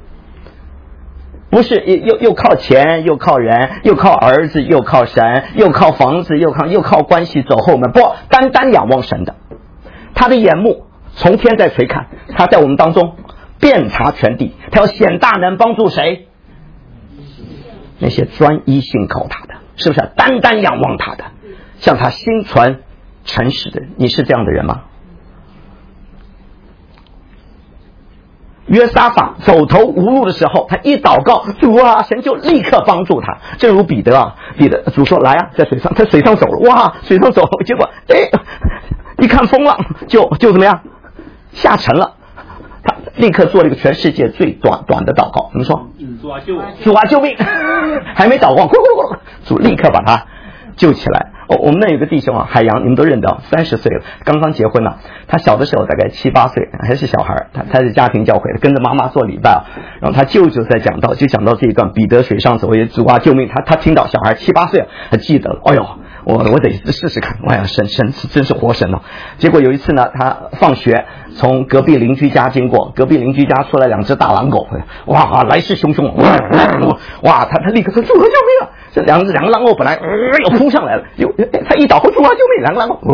不是又靠钱，又靠人，又靠儿子，又靠神，又靠房子，又靠关系走后门，不，单单仰望神的。他的眼目从天在垂看，他在我们当中遍察全地，他要显大能，帮助谁？那些专一信靠他的，是不是单单仰望他的，向他心存诚实的人？你是这样的人吗？约沙法走投无路的时候，他一祷告，主啊，神就立刻帮助他。正如彼得主说来在水上，他水上走了，哇，水上走了，结果一看风浪就怎么样，下沉了。他立刻做了一个全世界最短的祷告，怎么说？主啊救命！还没祷告，咕噜，主立刻把他救起来。我们那有个弟兄海洋，你们都认得，30岁了，刚刚结婚了。他小的时候大概7、8岁，还是小孩，他是家庭教会的，跟着妈妈做礼拜。然后他舅舅在讲到这一段，彼得水上走，也主啊救命！他听到小孩7、8岁，他记得了。哎呦，我得试试看。哎呀，神真是活神哦！结果有一次呢，他放学从隔壁邻居家经过，隔壁邻居家出来2只大狼狗，哇，来势汹汹，哇，他立刻说主啊救命啊！这两个狼狗本来又扑上来了，他一祷告主啊救命，2个狼狗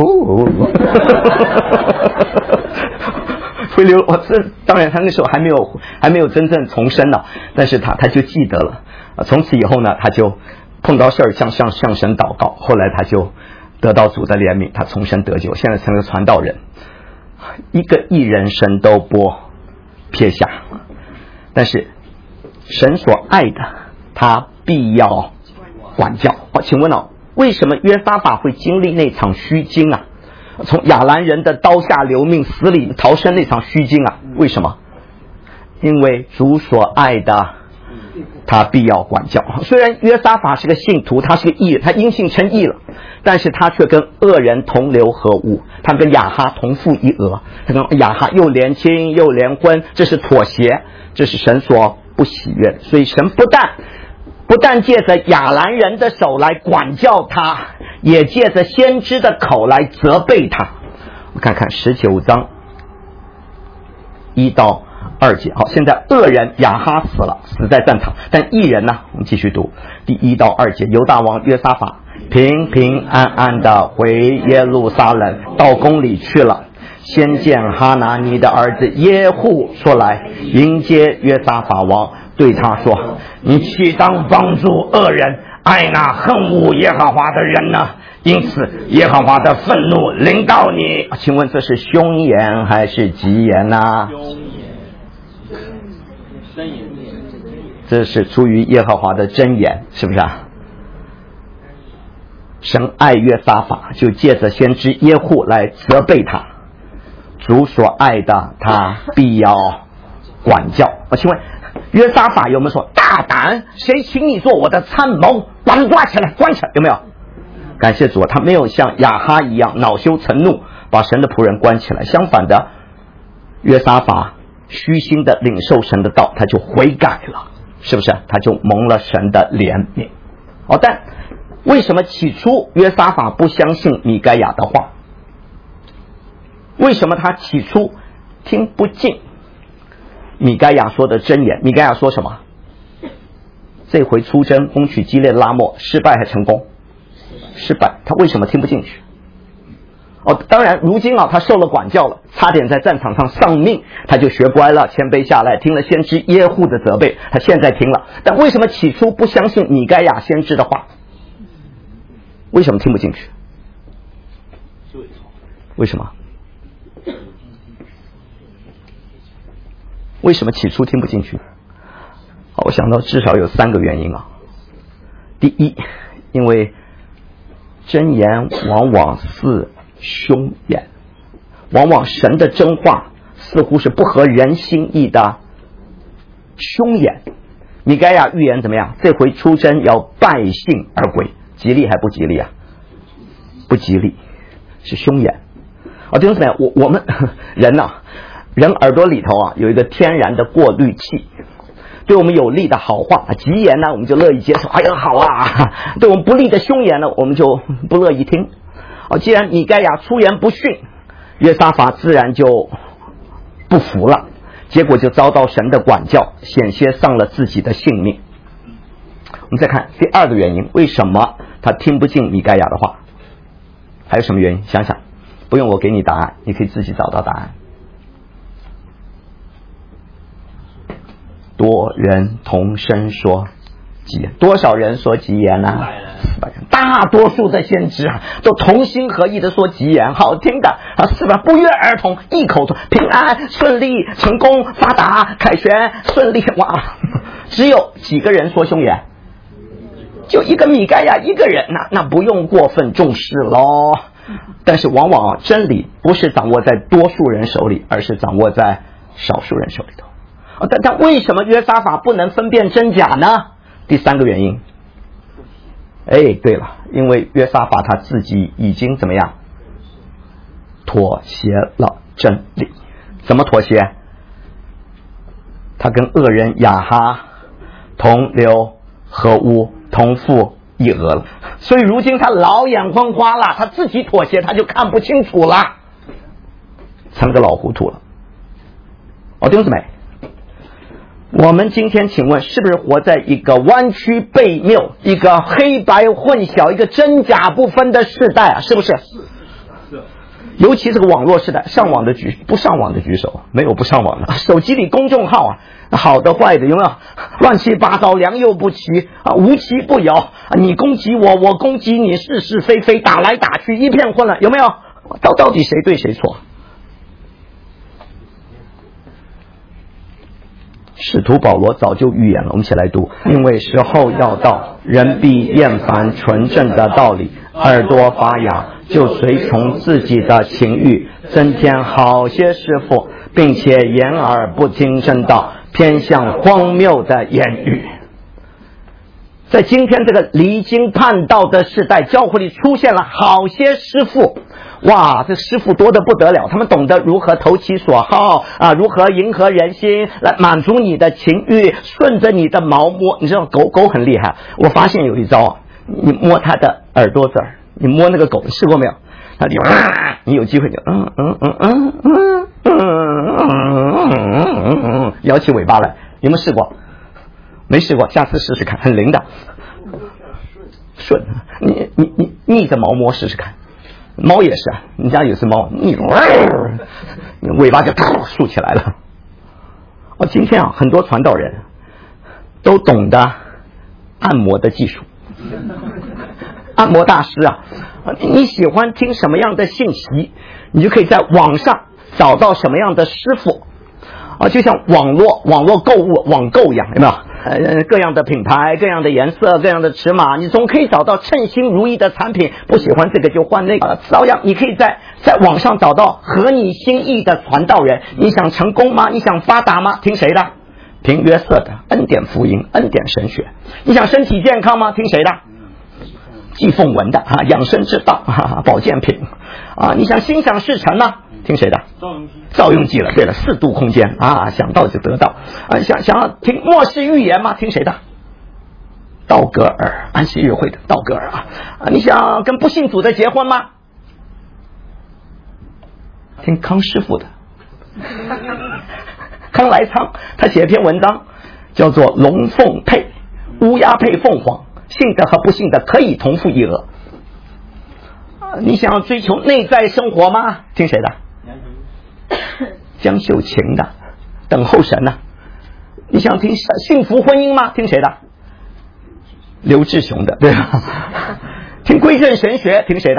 回流。当然他那时候还没有真正重生呢，但是他就记得了。从此以后呢，他就碰到事儿向神祷告，后来他就得到主的怜悯，他重生得救，现在成了传道人。一个义人神都不撇下。 但是神所爱的他必要管教。请问为什么约沙法会经历那场虚惊啊？从亚兰人的刀下留命死里逃生那场虚惊啊？为什么？因为主所爱的他必要管教。虽然约沙法是个信徒，他是个义人，他因信称义了，但是他却跟恶人同流合污，他跟亚哈同父一额，他跟亚哈又连亲又连婚，这是妥协，这是神所不喜悦的。所以神不但借着亚兰人的手来管教他，也借着先知的口来责备他。我看看19章1到2节。好，现在恶人亚哈死了，死在战场，但义人呢？我们继续读第1到2节。犹大王约沙法平平安安的回耶路撒冷，到宫里去了。先见哈拿尼的儿子耶户出来迎接约沙法王，对他说：你岂当帮助恶人，爱那恨恶耶和华的人呢？因此耶和华的愤怒临到你。请问这是凶言还是吉言呢？ 真言， 这是出于耶和华的真言，是不是啊？神爱约沙法，就借着先知耶户来责备他。主所爱的他必要管教。请问约沙法有没有说大胆，谁请你做我的参谋，把他抓起来关起来？有没有？感谢主，他没有像亚哈一样恼羞成怒把神的仆人关起来。相反的，约沙法虚心的领受神的道，他就悔改了，是不是？他就蒙了神的怜悯。但为什么起初约沙法不相信米该亚的话？为什么他起初听不进米该亚说的真言？米该亚说什么？这回出征攻取基列拉末，失败还成功？失败。他为什么听不进去？当然如今他受了管教了，差点在战场上丧命，他就学乖了，谦卑下来，听了先知耶户的责备，他现在听了。但为什么起初不相信米该亚先知的话？为什么听不进去？为什么？为什么起初听不进去？我想到至少有3个原因啊。第一，因为真言往往是凶言，往往神的真话似乎是不合人心意的凶言。米该亚预言怎么样？这回出征要败兴而归，吉利还不吉利啊？不吉利，是凶言。弟兄姊妹，我们人耳朵里头有一个天然的过滤器，对我们有利的好话吉言呢，我们就乐意接受，哎呀好啊；对我们不利的凶言呢，我们就不乐意听。既然米该亚出言不逊，约沙法自然就不服了，结果就遭到神的管教，险些丧了自己的性命。我们再看第2个原因，为什么他听不进米该亚的话？还有什么原因？想想，不用我给你答案，你可以自己找到答案。多人同声说吉言，多少人说吉言呢？400人，大多数的先知都同心合意的说吉言，好听的400不约而同，异口同平安、顺利、成功、发达、凯旋、顺利。哇，只有几个人说凶言？就一个米该亚一个人，那不用过分重视咯。但是往往真理不是掌握在多数人手里，而是掌握在少数人手里头。但为什么约沙法不能分辨真假呢？第3个原因。对了，因为约沙法他自己已经怎么样？妥协了真理。怎么妥协？他跟恶人亚哈同流合污，同父一额了。所以如今他老眼昏花了，他自己妥协，他就看不清楚了，成个老糊涂了。弟兄姊妹，我们今天请问是不是活在一个弯曲悖谬、一个黑白混淆、一个真假不分的时代啊？是不是？是。尤其这个网络时代，上网的不上网的举手，没有不上网的。手机里公众号好的坏的有没有？乱七八糟，良莠不齐无奇不有。你攻击我，我攻击你，是是非非，打来打去，一片混乱，有没有？到底谁对谁错？ 使徒保罗早就预言了，我们一起来读。因为时候要到，人必厌烦纯正的道理，耳朵发痒，就随从自己的情欲，增添好些师傅，并且掩耳不听真道，偏向荒谬的言语。在今天这个离经叛道的时代，教会里出现了好些师傅，哇，这师傅多得不得了，他们懂得如何投其所好啊，如何迎合人心，来满足你的情欲，顺着你的毛摸。你知道狗很厉害，我发现有一招啊，你摸它的耳朵这儿，你摸那个狗，试过没有？它就你有机会就摇起尾巴来，有没有试过？没试过，下次试试看，很灵的。顺，你逆着毛摸试试看。猫也是，你家有只猫，逆尾巴就竖起来了。今天啊，很多传道人都懂得按摩的技术。按摩大师啊，你喜欢听什么样的信息，你就可以在网上找到什么样的师傅啊，就像网络购物网购一样，有没有？各样的品牌，各样的颜色，各样的尺码，你总可以找到称心如意的产品。不喜欢这个就换那个，照样你可以在网上找到合你心意的传道人。你想成功吗？你想发达吗？听谁的？听约瑟的恩典福音，恩典神学。你想身体健康吗？听谁的？季凤文的养生之道保健品啊。你想心想事成吗？听谁的？赵用记了。对了，4度空间啊，想到就得到啊。想要听末世预言吗？听谁的？道格尔，安息日会的道格尔啊。你想跟不信主的结婚吗？听康师傅的。康来昌他写一篇文章叫做龙凤配，乌鸦配凤凰，信的和不信的可以同父异母。你想要追求内在生活吗？听谁的？江秀琴的等候神呢。你想听幸福婚姻吗？听谁的？刘志雄的，对吧？听归正神学，听谁的？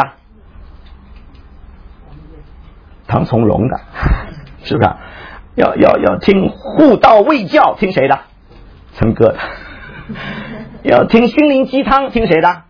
唐从容的，是不是？要听悟道卫教，听谁的？陈哥的。要听心灵鸡汤，听谁的？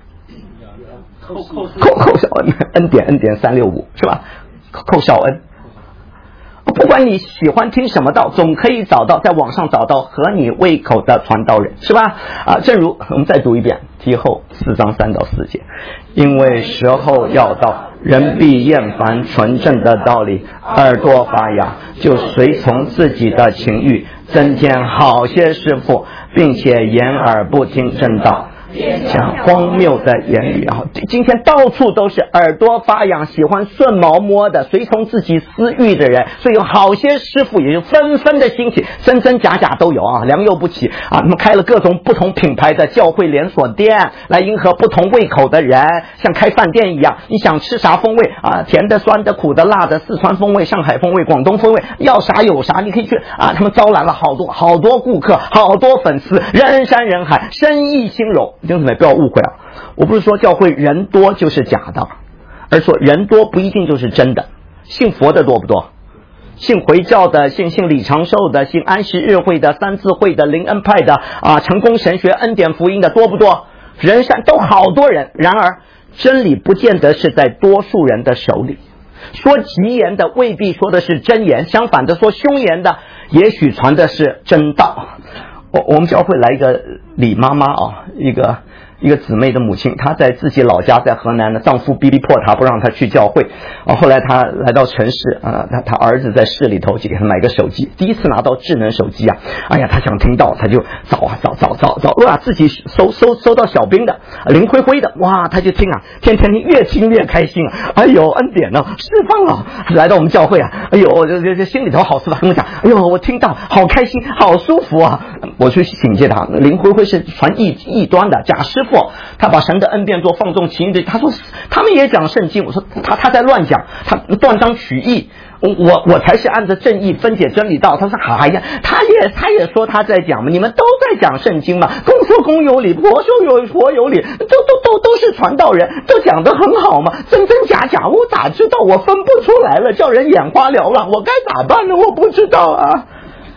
寇少恩，恩典365，是吧？寇少恩。不管你喜欢听什么道，总可以找到，在网上找到合你胃口的传道人，是吧？正如我们再读一遍提后4章3到4节，因为时候要到，人必厌烦纯正的道理，耳朵发痒，就随从自己的情欲，增添好些师傅，并且掩耳不听正道，讲荒谬的言语啊！今天到处都是耳朵发痒、喜欢顺毛摸的、随从自己私欲的人，所以有好些师傅也就纷纷的兴起，真真假假都有啊，良莠不齐啊！他们开了各种不同品牌的教会连锁店，来迎合不同胃口的人，像开饭店一样，你想吃啥风味啊？甜的、酸的、苦的、辣的，四川风味、上海风味、广东风味，要啥有啥，你可以去啊！他们招揽了好多顾客，好多粉丝，人山人海，生意兴隆。弟兄姊妹，不要误会啊！我不是说教会人多就是假的，而说人多不一定就是真的。信佛的多不多？信回教的、信李长寿的、信安息日会的、三字会的、灵恩派的啊，成功神学、恩典福音的多不多？人山都好多人。然而真理不见得是在多数人的手里。说吉言的未必说的是真言，相反的说凶言的也许传的是真道。我们教会来一个李妈妈啊，一个姊妹的母亲，她在自己老家在河南的丈夫逼迫她不让她去教会啊。后来她来到城市啊，她儿子在市里头就给她买个手机，第一次拿到智能手机啊，哎呀，她想听到，她就找，哇，自己搜到小兵的林灰灰的，哇，她就听啊，天天听，越听越开心啊，哎呦，恩典啊，释放啊，来到我们教会啊，哎呦，这心里头好释放，跟我讲，哎呦，我听到好开心，好舒服啊。我去警戒他，林灰灰是传异端的假师傅，他把神的恩典做放纵其意的。他说他们也讲圣经，我说他在乱讲，他断章取义。我才是按着正义分解真理道。他说哎呀，他也说他在讲嘛，你们都在讲圣经嘛，公说公有理，婆说婆有理，都是传道人，都讲得很好嘛，真真假假我咋知道？我分不出来了，叫人眼花缭乱，我该咋办呢？我不知道啊。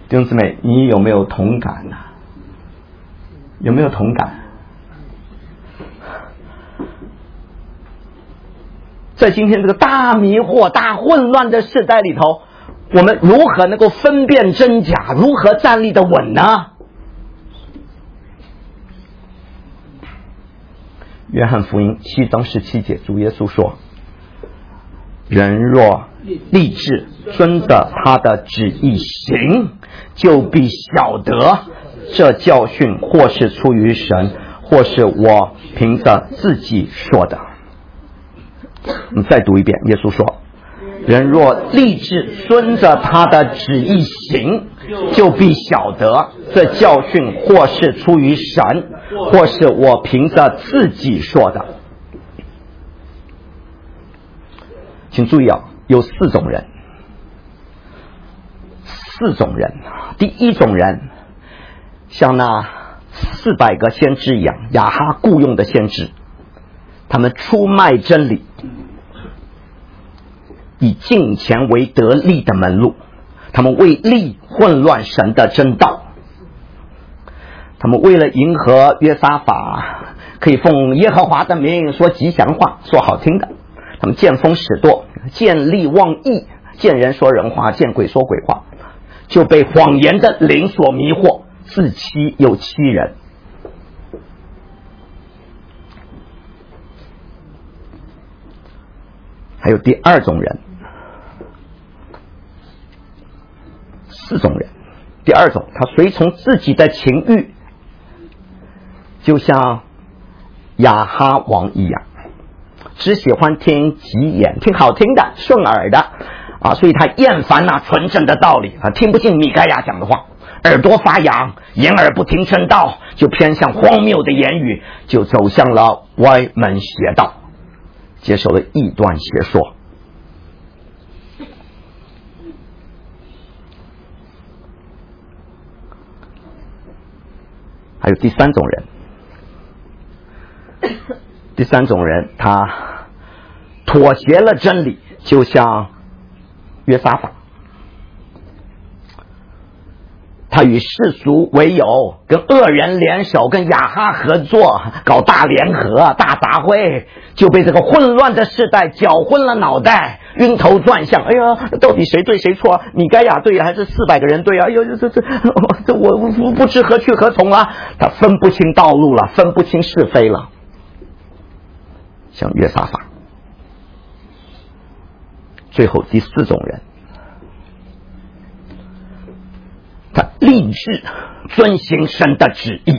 弟兄姊妹，你有没有同感呢？有没有同感？在今天这个大迷惑、大混乱的时代里头，我们如何能够分辨真假？如何站立得稳呢？约翰福音7章17节，主耶稣说：人若立志遵着他的旨意行，就必晓得这教训或是出于神，或是我凭着自己说的。我们再读一遍，耶稣说：人若立志遵着他的旨意行，就必晓得这教训或是出于神，或是我凭着自己说的。请注意啊，有4种人。4种人。第一种人，像那400个先知一样，亚哈雇用的先知，他们出卖真理，以金钱为得利的门路，他们为利混乱神的真道，他们为了迎合约沙法，可以奉耶和华的名说吉祥话，说好听的，他们见风使舵，见利忘义，见人说人话，见鬼说鬼话，就被谎言的灵所迷惑，自欺又欺人。还有第2种人，4种人。第2种，他随从自己的情欲，就像亚哈王一样，只喜欢听吉言，听好听的顺耳的啊，所以他厌烦那纯正的道理，听不进米该亚讲的话，耳朵发痒，眼耳不听真道，就偏向荒谬的言语，就走向了歪门邪道，接受了异端邪说。还有第3种人。第3种人，他妥协了真理，就像约沙法，他与世俗为友，跟恶人联手，跟亚哈合作，搞大联合、大杂烩，就被这个混乱的世代搅昏了脑袋，晕头转向。哎呀，到底谁对谁错？米该亚对还是400个人对啊？哎呦，这我不知何去何从了。他分不清道路了，分不清是非了，像约沙法。最后第4种人，他立志遵行神的旨意，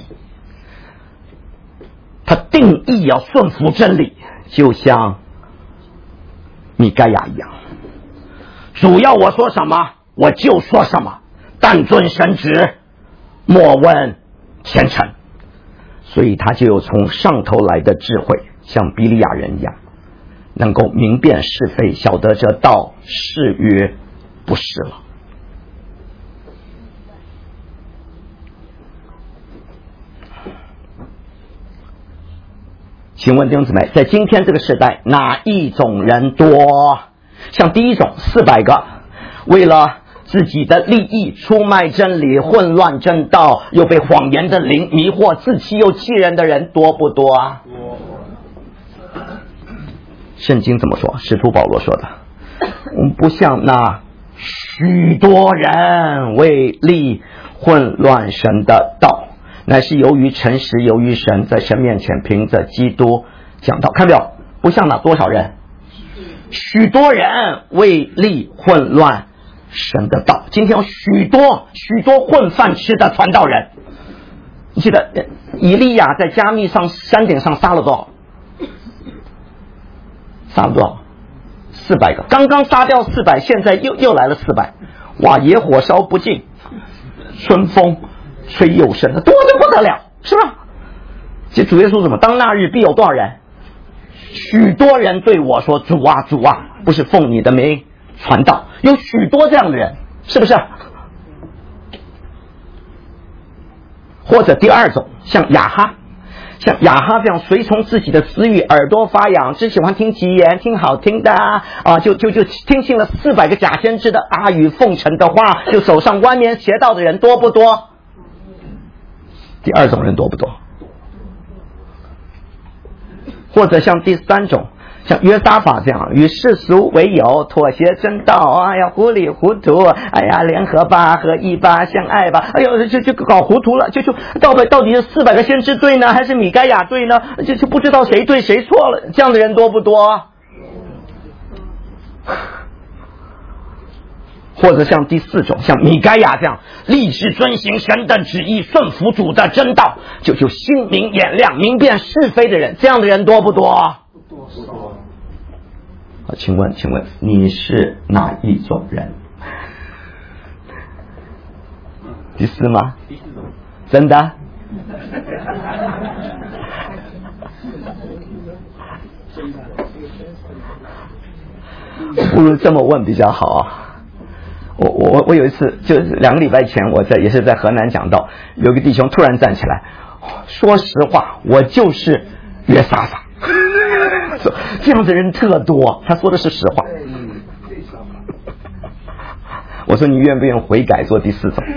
他定义要顺服真理，就像米该亚一样，主要我说什么我就说什么，但遵神旨，莫问前程。所以他就有从上头来的智慧，像比利亚人一样，能够明辨是非，晓得这道是与不是了。请问弟兄姊妹，在今天这个时代，哪一种人多？像第一种400个为了自己的利益出卖真理，混乱真道，又被谎言的灵迷惑，自欺又欺人的人多不多啊？圣经怎么说？使徒保罗说的，我们不像那许多人为利混乱神的道，乃是由于诚实，由于神在神面前凭着基督讲道。看到没有？不像那多少人，许多人为利混乱神的道。今天有许多混饭吃的传道人。你记得以利亚在加密上山顶上杀了多少？杀了多少？400个。刚刚杀掉400，现在又来了400。哇，野火烧不尽，春风吹又生，多得不得了，是吧？这主耶稣怎么？当那日必有多少人？许多人对我说：“主啊，主啊！”不是奉你的名传道，有许多这样的人，是不是？或者第2种，像亚哈， 像亚哈这样随从自己的私欲，耳朵发痒，只喜欢听吉言，听好听的就听信了400个假先知的阿谀奉承的话，就走上歪门邪道的人多不多？第二种人多不多？或者像第3种，像约沙法这样与世俗为友，妥协真道，糊里糊涂，联合吧，合一吧，相爱吧，就搞糊涂了，就到底是400个先知对呢，还是米该亚对呢？就不知道谁对谁错了。这样的人多不多？或者像第4种，像米该亚这样立志遵行神的旨意，顺服主的真道，就心明眼亮，明辨是非的人，这样的人多不多？不多。好，请问你是哪一种人？第4吗？第4种。真的？不如这么问比较好。我有一次，就2个礼拜前，也是在河南讲道，有个弟兄突然站起来，说实话，我就是约沙法。这样的人特多，他说的是实话。我说你愿不愿意悔改做第4种？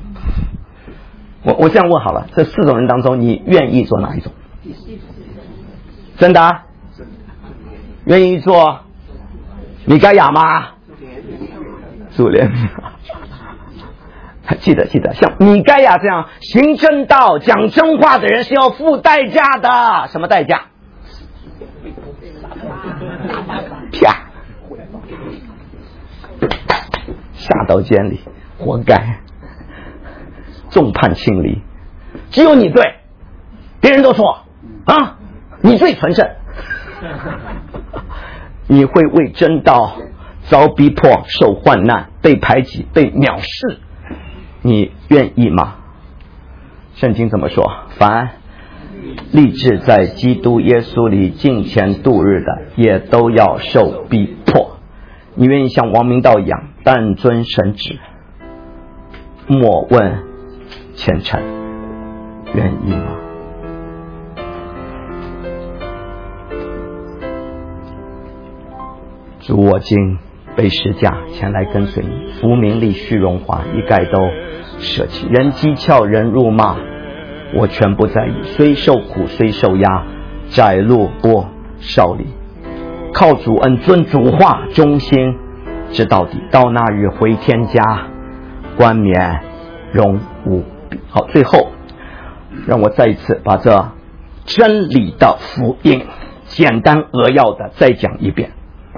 我这样问好了，这4种人当中，你愿意做哪一种？真的？愿意做米该亚吗？主怜悯。记得，像米该亚这样行真道、讲真话的人是要付代价的。什么代价？啪！下到监里，活该，众叛亲离，只有你对，别人都错啊！你最纯正。你会为真道遭逼迫、受患难、被排挤、被藐视，你愿意吗？圣经怎么说？凡立志在基督耶稣里敬虔度日的，也都要受逼迫。你愿意像王明道一样，但遵神旨，莫问前程，愿意吗？主，我今被施架前来跟随你，福名利虚荣华一概都舍弃，人讥诮人辱骂，我全不在意，虽受苦虽受压，窄路不少离，靠主恩遵主话，忠心直到底，到那日回天家，冠冕荣无比。好，最后让我再一次把这真理的福音简单扼要的再讲一遍。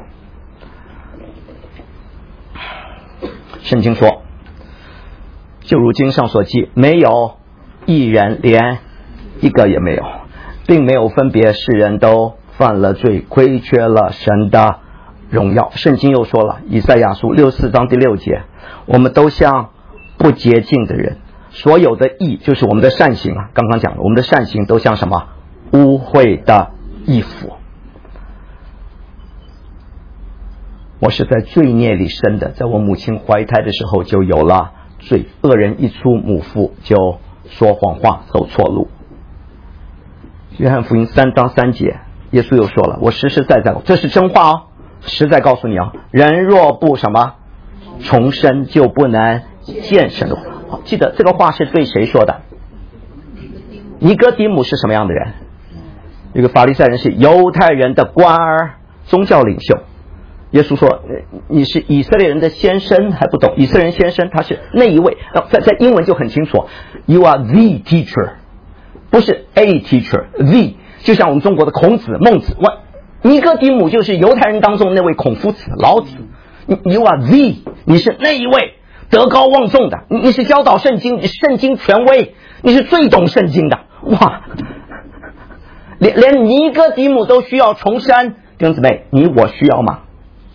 圣经说，就如经上所记，没有一人，连一个也没有，并没有分别，世人都犯了罪，亏缺了神的荣耀。圣经又说了，以赛亚书64章第6节，我们都像不洁净的人，所有的义就是我们的善行啊，刚刚讲了，我们的善行都像什么？污秽的衣服。我是在罪孽里生的，在我母亲怀胎的时候就有了罪，恶人一出母腹就说谎话，走错路。约翰福音3章3节，耶稣又说了，我实实在在，这是真话实在告诉你人若不什么重生，就不能见神的。记得这个话是对谁说的？尼哥底母是什么样的人？一个法利赛人，是犹太人的官儿，宗教领袖。耶稣说，你是以色列人的先生，还不懂？以色列人先生他是那一位，在英文就很清楚， You are the teacher， 不是 a teacher，the 就像我们中国的孔子、孟子，尼哥底母就是犹太人当中那位孔夫子、老子。You are the， 你是那一位德高望重的，你是教导圣经、圣经权威，你是最懂圣经的。哇，连尼哥底母都需要重生，弟兄姊妹，你我需要吗？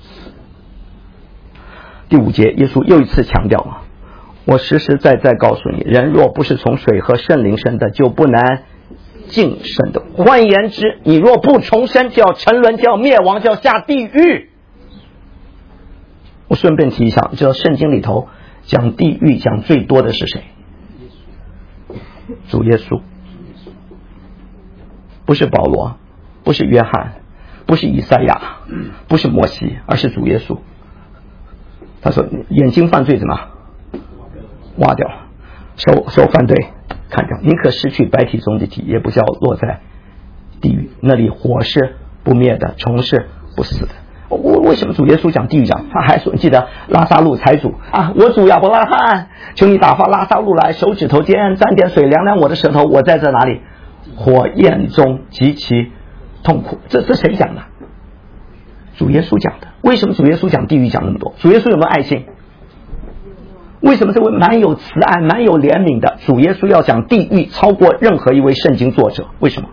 第5节，耶稣又一次强调了，我实实在在告诉你，人若不是从水和圣灵生的，就不能进神的。换言之，你若不重生，就要沉沦，就要灭亡，就要下地狱。我顺便提一下，知道圣经里头讲地狱讲最多的是谁？主耶稣。 不是保罗，不是约翰，不是以赛亚，不是摩西，而是主耶稣。他说眼睛犯罪怎么挖掉，手犯罪砍掉，宁可失去白体中的体，也不叫落在地狱，那里火是不灭的，虫是不死的。为什么主耶稣讲地狱讲？他还说，记得拉撒路财主啊，我主亚伯拉罕，求你打发拉撒路来，手指头尖沾点水凉凉我的舌头，我在这哪里？火焰中极其痛苦。这谁讲的？主耶稣讲的。为什么主耶稣讲地狱讲那么多？主耶稣有没有爱心？为什么这位蛮有慈爱蛮有怜悯的主耶稣要讲地狱超过任何一位圣经作者？为什么？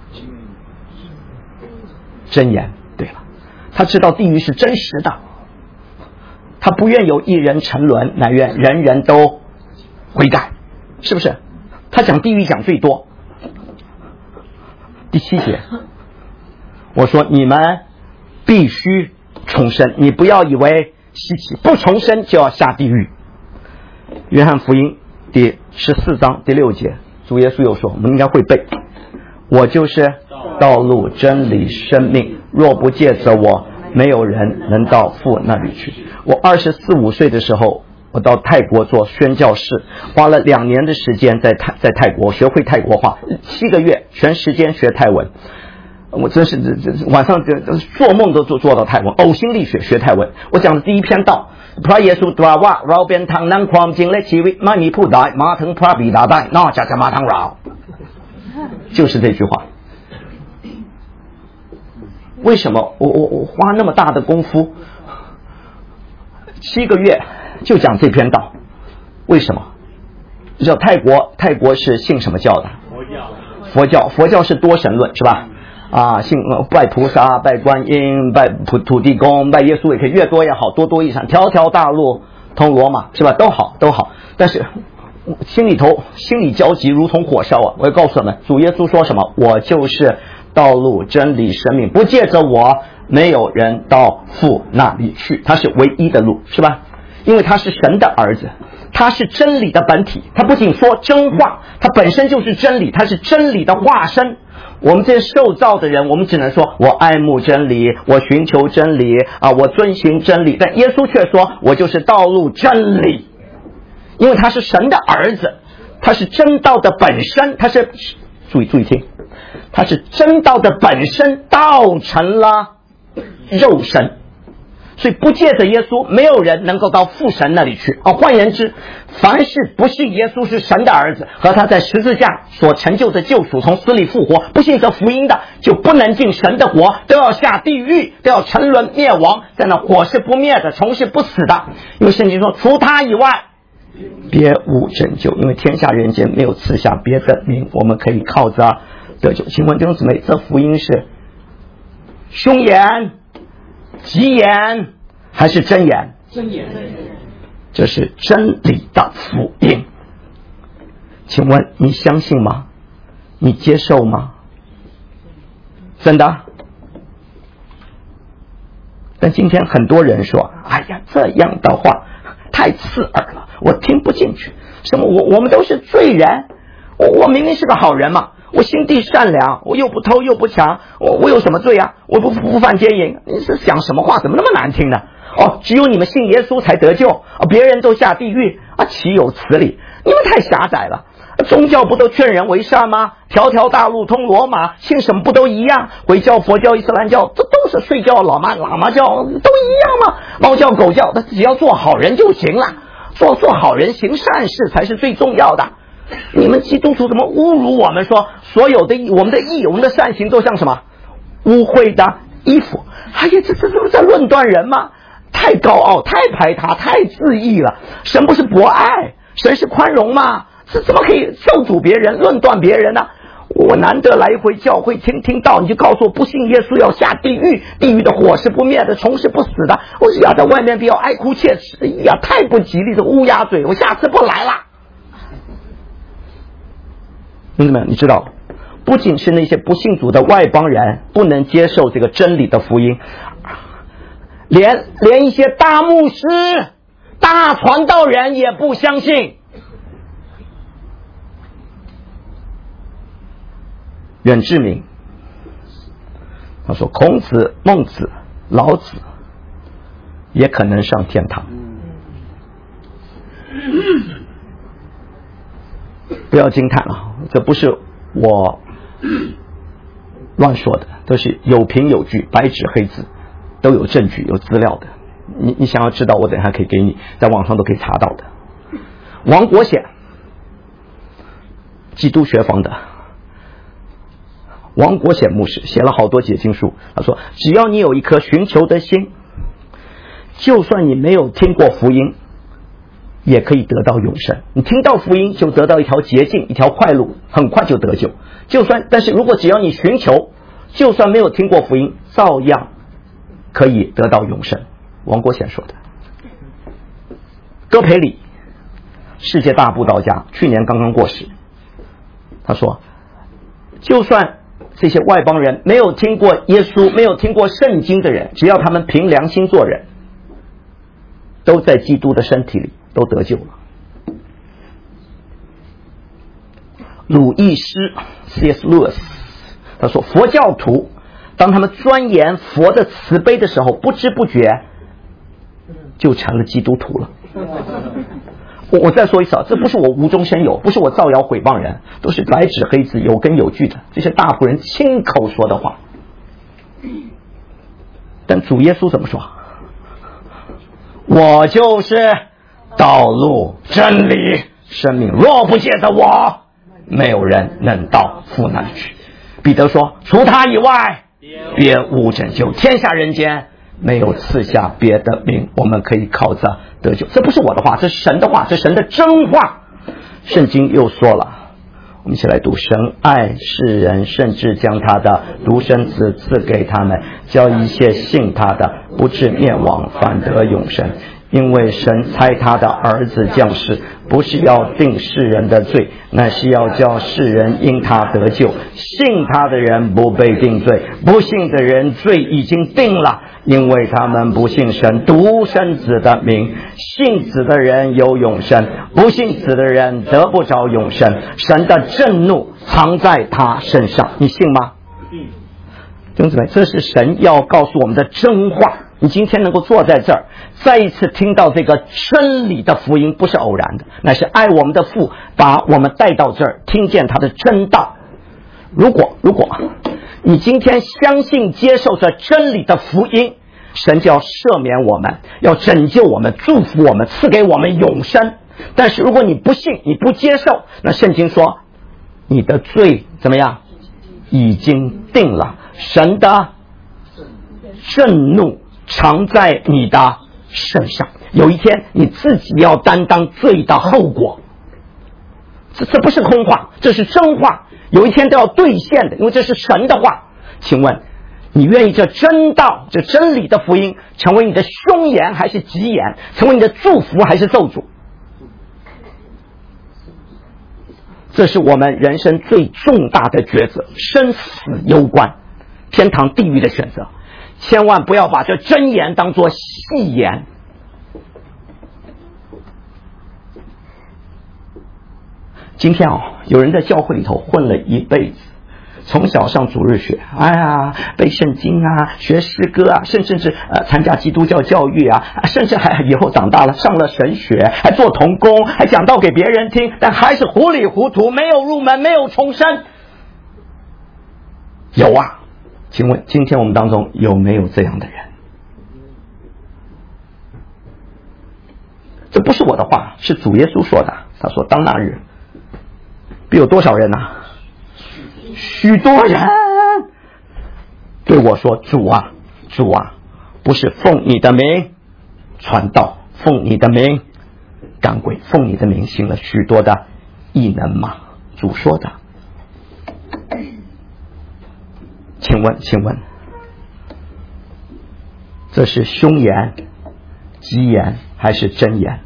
箴言。对了，他知道地狱是真实的，他不愿有一人沉沦，乃愿人人都悔改，是不是？他讲地狱讲最多。第7节，我说你们必须重生，你不要以为稀奇，不重生就要下地狱。约翰福音第14章第6节，主耶稣又说，我们应该会背，我就是道路真理生命，若不借着我，没有人能到父那里去。我24、25岁的时候，我到泰国做宣教士，花了2年的时间在泰国学会泰国话，7个月全时间学泰文。我真是晚上做梦都做到泰文，呕心沥血学泰文。我讲的第一篇道，พระเยซูตรัสว่าเราเป็นทางนั้นความจริงและชีวิตไม่มีผู้ใดมาถึงพระบิดาได้นอกจากจะมาทางเรา，就是这句话。为什么我花那么大的功夫7个月就讲这篇道？为什么？你知道泰国是信什么教的？佛教是多神论，是吧？啊，信拜菩萨、拜观音、拜土地公、拜耶稣也可以，越多越好，多益善，条条大路通罗马，是吧？都好。但是心里焦急如同火烧啊！我要告诉你们，主耶稣说什么？我就是道路真理生命，不借着我，没有人到父那里去。他是唯一的路，是吧？因为他是神的儿子，他是真理的本体，他不仅说真话，他本身就是真理，他是真理的化身。我们这些受造的人，我们只能说我爱慕真理，我寻求真理啊，我遵循真理。但耶稣却说我就是道路真理，因为他是神的儿子，他是真道的本身，他是注意听，他是真道的本身道成了肉身，所以不借着耶稣，没有人能够到父神那里去。换言之，凡是不信耶稣是神的儿子，和他在十字架所成就的救赎，从死里复活，不信这福音的，就不能进神的国，都要下地狱，都要沉沦灭亡，在那火是不灭的，虫是不死的。因为圣经说，除他以外别无拯救，因为天下人间没有赐下别的名，我们可以靠着得救。请问弟兄姊妹，这福音是凶言、吉言还是真言？ 真言。 这是真理的福音。请问你相信吗？你接受吗？真的？但今天很多人说，哎呀，这样的话太刺耳了，我听不进去。什么我们都是罪人，我明明是个好人嘛，我心地善良，我又不偷又不抢，我有什么罪啊？我不犯奸淫。你是讲什么话？怎么那么难听呢？只有你们信耶稣才得救，别人都下地狱啊！岂有此理！你们太狭窄了。宗教不都劝人为善吗？条条大路通罗马，信什么不都一样？回教、佛教、伊斯兰教，这都是睡觉，喇嘛教都一样吗？猫教、狗教，他只要做好人就行了，做好人行善事才是最重要的。你们基督徒怎么侮辱我们，说所有的我们的义、我们的善行都像什么污秽的衣服？哎呀，这是在论断人吗？太高傲，太排他，太自义了。神不是博爱，神是宽容吗？是怎么可以咒诅别人、论断别人呢？我难得来一回教会听到，你就告诉我不信耶稣要下地狱，地狱的火是不灭的，虫是不死的。我是要在外面比较哀哭切齿，哎呀，太不吉利的乌鸦嘴，我下次不来了。兄弟们，你知道，不仅是那些不信主的外邦人不能接受这个真理的福音，连一些大牧师、大传道人也不相信。远志明他说孔子、孟子、老子也可能上天堂。不要惊叹啊，这不是我乱说的，都是有凭有据，白纸黑字，都有证据有资料的。你想要知道，我等一下可以给你，在网上都可以查到的。王国显，基督学坊的王国显牧师写了好多解经书，他说只要你有一颗寻求的心，就算你没有听过福音，也可以得到永生。你听到福音就得到一条捷径，一条快路，很快就得救。但是如果只要你寻求，就算没有听过福音，照样可以得到永生。王国显说的。戈培里，世界大布道家，去年刚刚过世。他说就算这些外邦人没有听过耶稣，没有听过圣经的人，只要他们凭良心做人，都在基督的身体里，都得救了。鲁易斯 C.S. Lewis 他说佛教徒当他们钻研佛的慈悲的时候，不知不觉就成了基督徒了。我再说一次啊，这不是我无中生有，不是我造谣毁谤人，都是白纸黑字有根有据的，这些大仆人亲口说的话。但主耶稣怎么说？我就是道路真理生命，若不借着我，没有人能到父那里去。彼得说除他以外别无拯救，天下人间没有赐下别的名，我们可以靠着得救。这不是我的话，这是神的话，这是神的真话。圣经又说了，我们一起来读，神爱世人，甚至将他的独生子赐给他们，叫一切信他的不至灭亡，反得永生。因为神差他的儿子降世，不是要定世人的罪，乃是要叫世人因他得救。信他的人不被定罪，不信的人罪已经定了，因为他们不信神独生子的名。信子的人有永生，不信子的人得不着永生。神的震怒藏在他身上，你信吗？弟兄姊妹，这是神要告诉我们的真话。你今天能够坐在这儿，再一次听到这个真理的福音，不是偶然的，乃是爱我们的父把我们带到这儿，听见他的真道。如果你今天相信接受这真理的福音，神就要赦免我们，要拯救我们，祝福我们，赐给我们永生。但是如果你不信，你不接受，那圣经说你的罪怎么样？已经定了，神的震怒藏在你的身上，有一天你自己要担当罪的后果。这不是空话，这是真话，有一天都要兑现的，因为这是神的话。请问你愿意这真道，这真理的福音成为你的凶言还是吉言，成为你的祝福还是咒诅？这是我们人生最重大的抉择，生死攸关，天堂地狱的选择。千万不要把这真言当作戏言。今天有人在教会里头混了一辈子，从小上主日学，背圣经啊，学诗歌啊，甚至参加基督教教育啊，甚至还以后长大了上了神学，还做同工，还讲道给别人听，但还是糊里糊涂，没有入门，没有重生。有啊，请问今天我们当中有没有这样的人？这不是我的话，是主耶稣说的。他说当那日必有多少人啊？许多人对我说主啊主啊，不是奉你的名传道，奉你的名赶鬼，奉你的名行了许多的异能吗？主说的。请问这是凶言吉言还是真言？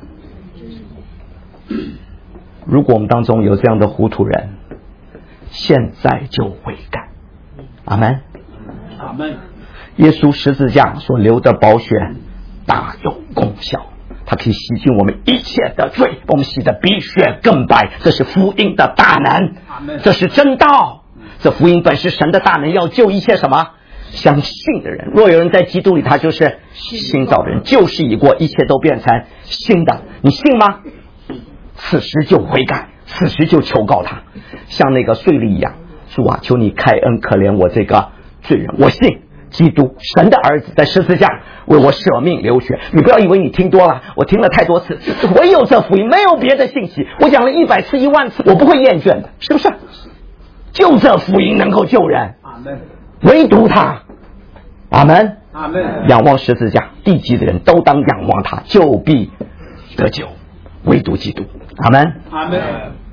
如果我们当中有这样的糊涂人，现在就悔改。阿们。 阿们。 耶稣十字架所流的宝血大有功效，它可以洗净我们一切的罪，我们洗的比雪更白。这是福音的大能，这是真道。这福音本是神的大能，要救一切什么？ 相信的人。若有人在基督里，他就是新造的人，旧事已过，一切都变成新的。你信吗？此时就悔改，此时就求告他，像那个税吏一样。主啊，求你开恩可怜我这个罪人，我信基督神的儿子在十字架为我舍命流血。你不要以为你听多了，我听了太多次，唯有这福音，没有别的信息。我讲了100次10000次，我不会厌倦的，是不是？就这福音能够救人，唯独他。阿门，阿门。仰望十字架，地极的人都当仰望他，就必得救，唯独基督。阿门，阿门。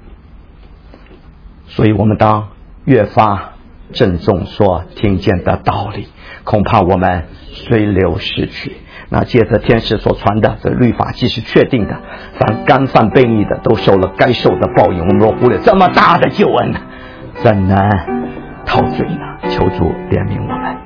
所以我们当越发郑重所听见的道理，恐怕我们随流逝去。那借着天使所传的这律法既是确定的，凡干犯悖逆的都受了该受的报应。我们若忽略这么大的救恩，怎能逃罪呢？求主怜悯我们。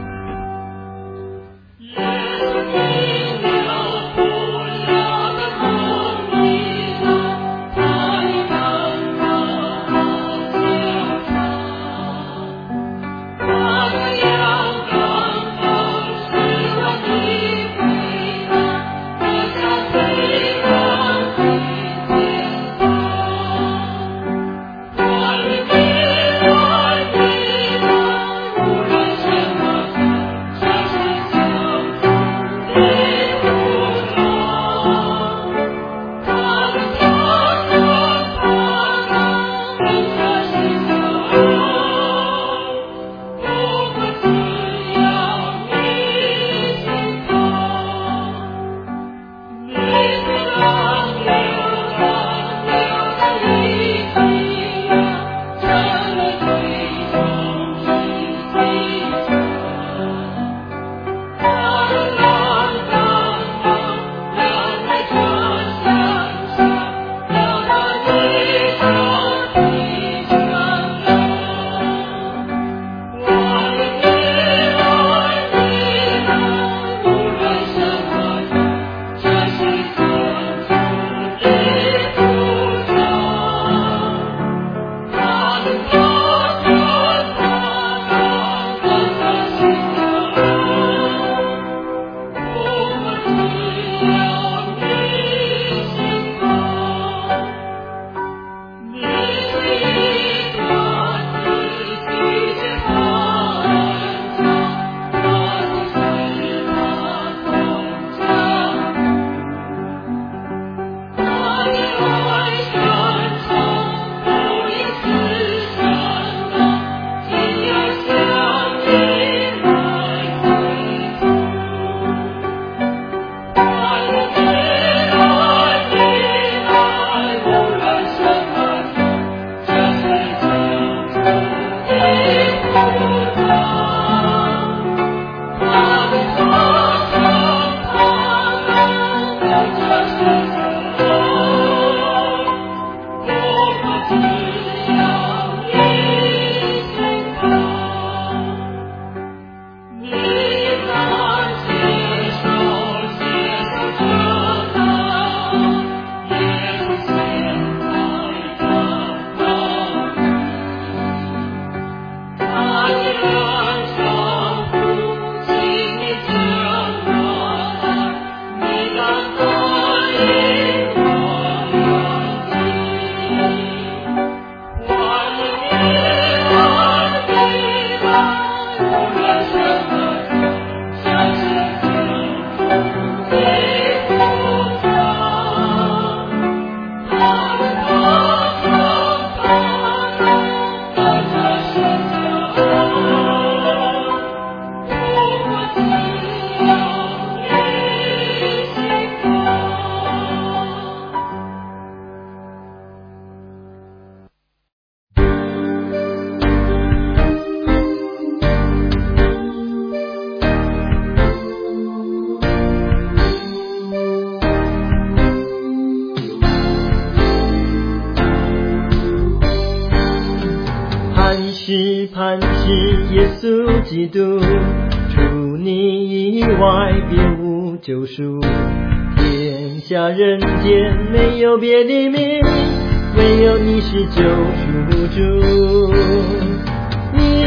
磐石耶稣基督，除你以外别无救赎，天下人间没有别的名，唯有你是救赎主。你是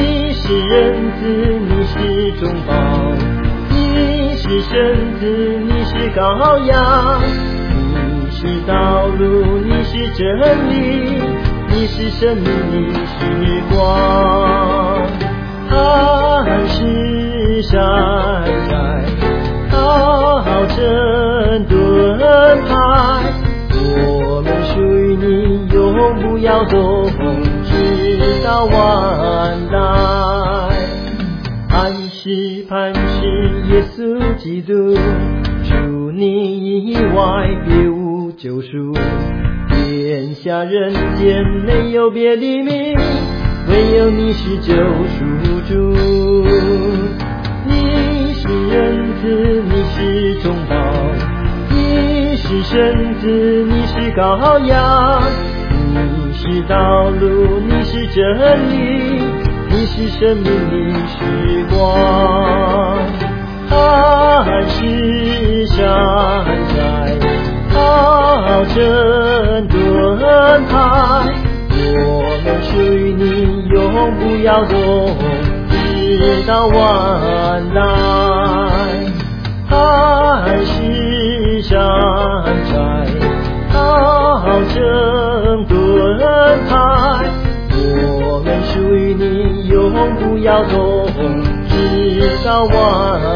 是人子，你是中保，你是圣子，你是羔羊，你是道路，你是真理，你是生命，你是光。磐石山寨，好整盾牌，我们属于你，永不摇动，直到万代。磐石耶稣基督，除你以外别无救赎，天下人间没有别的名，唯有你是救赎主。你是人子，你是中保，你是圣子，你是羔羊，你是道路，你是真理，你是生命，你是光。磐石山寨，好整盾牌，我们属于你，永不摇动，直到万代。磐石山寨，好整盾牌，我们属于你，永不摇动，直到万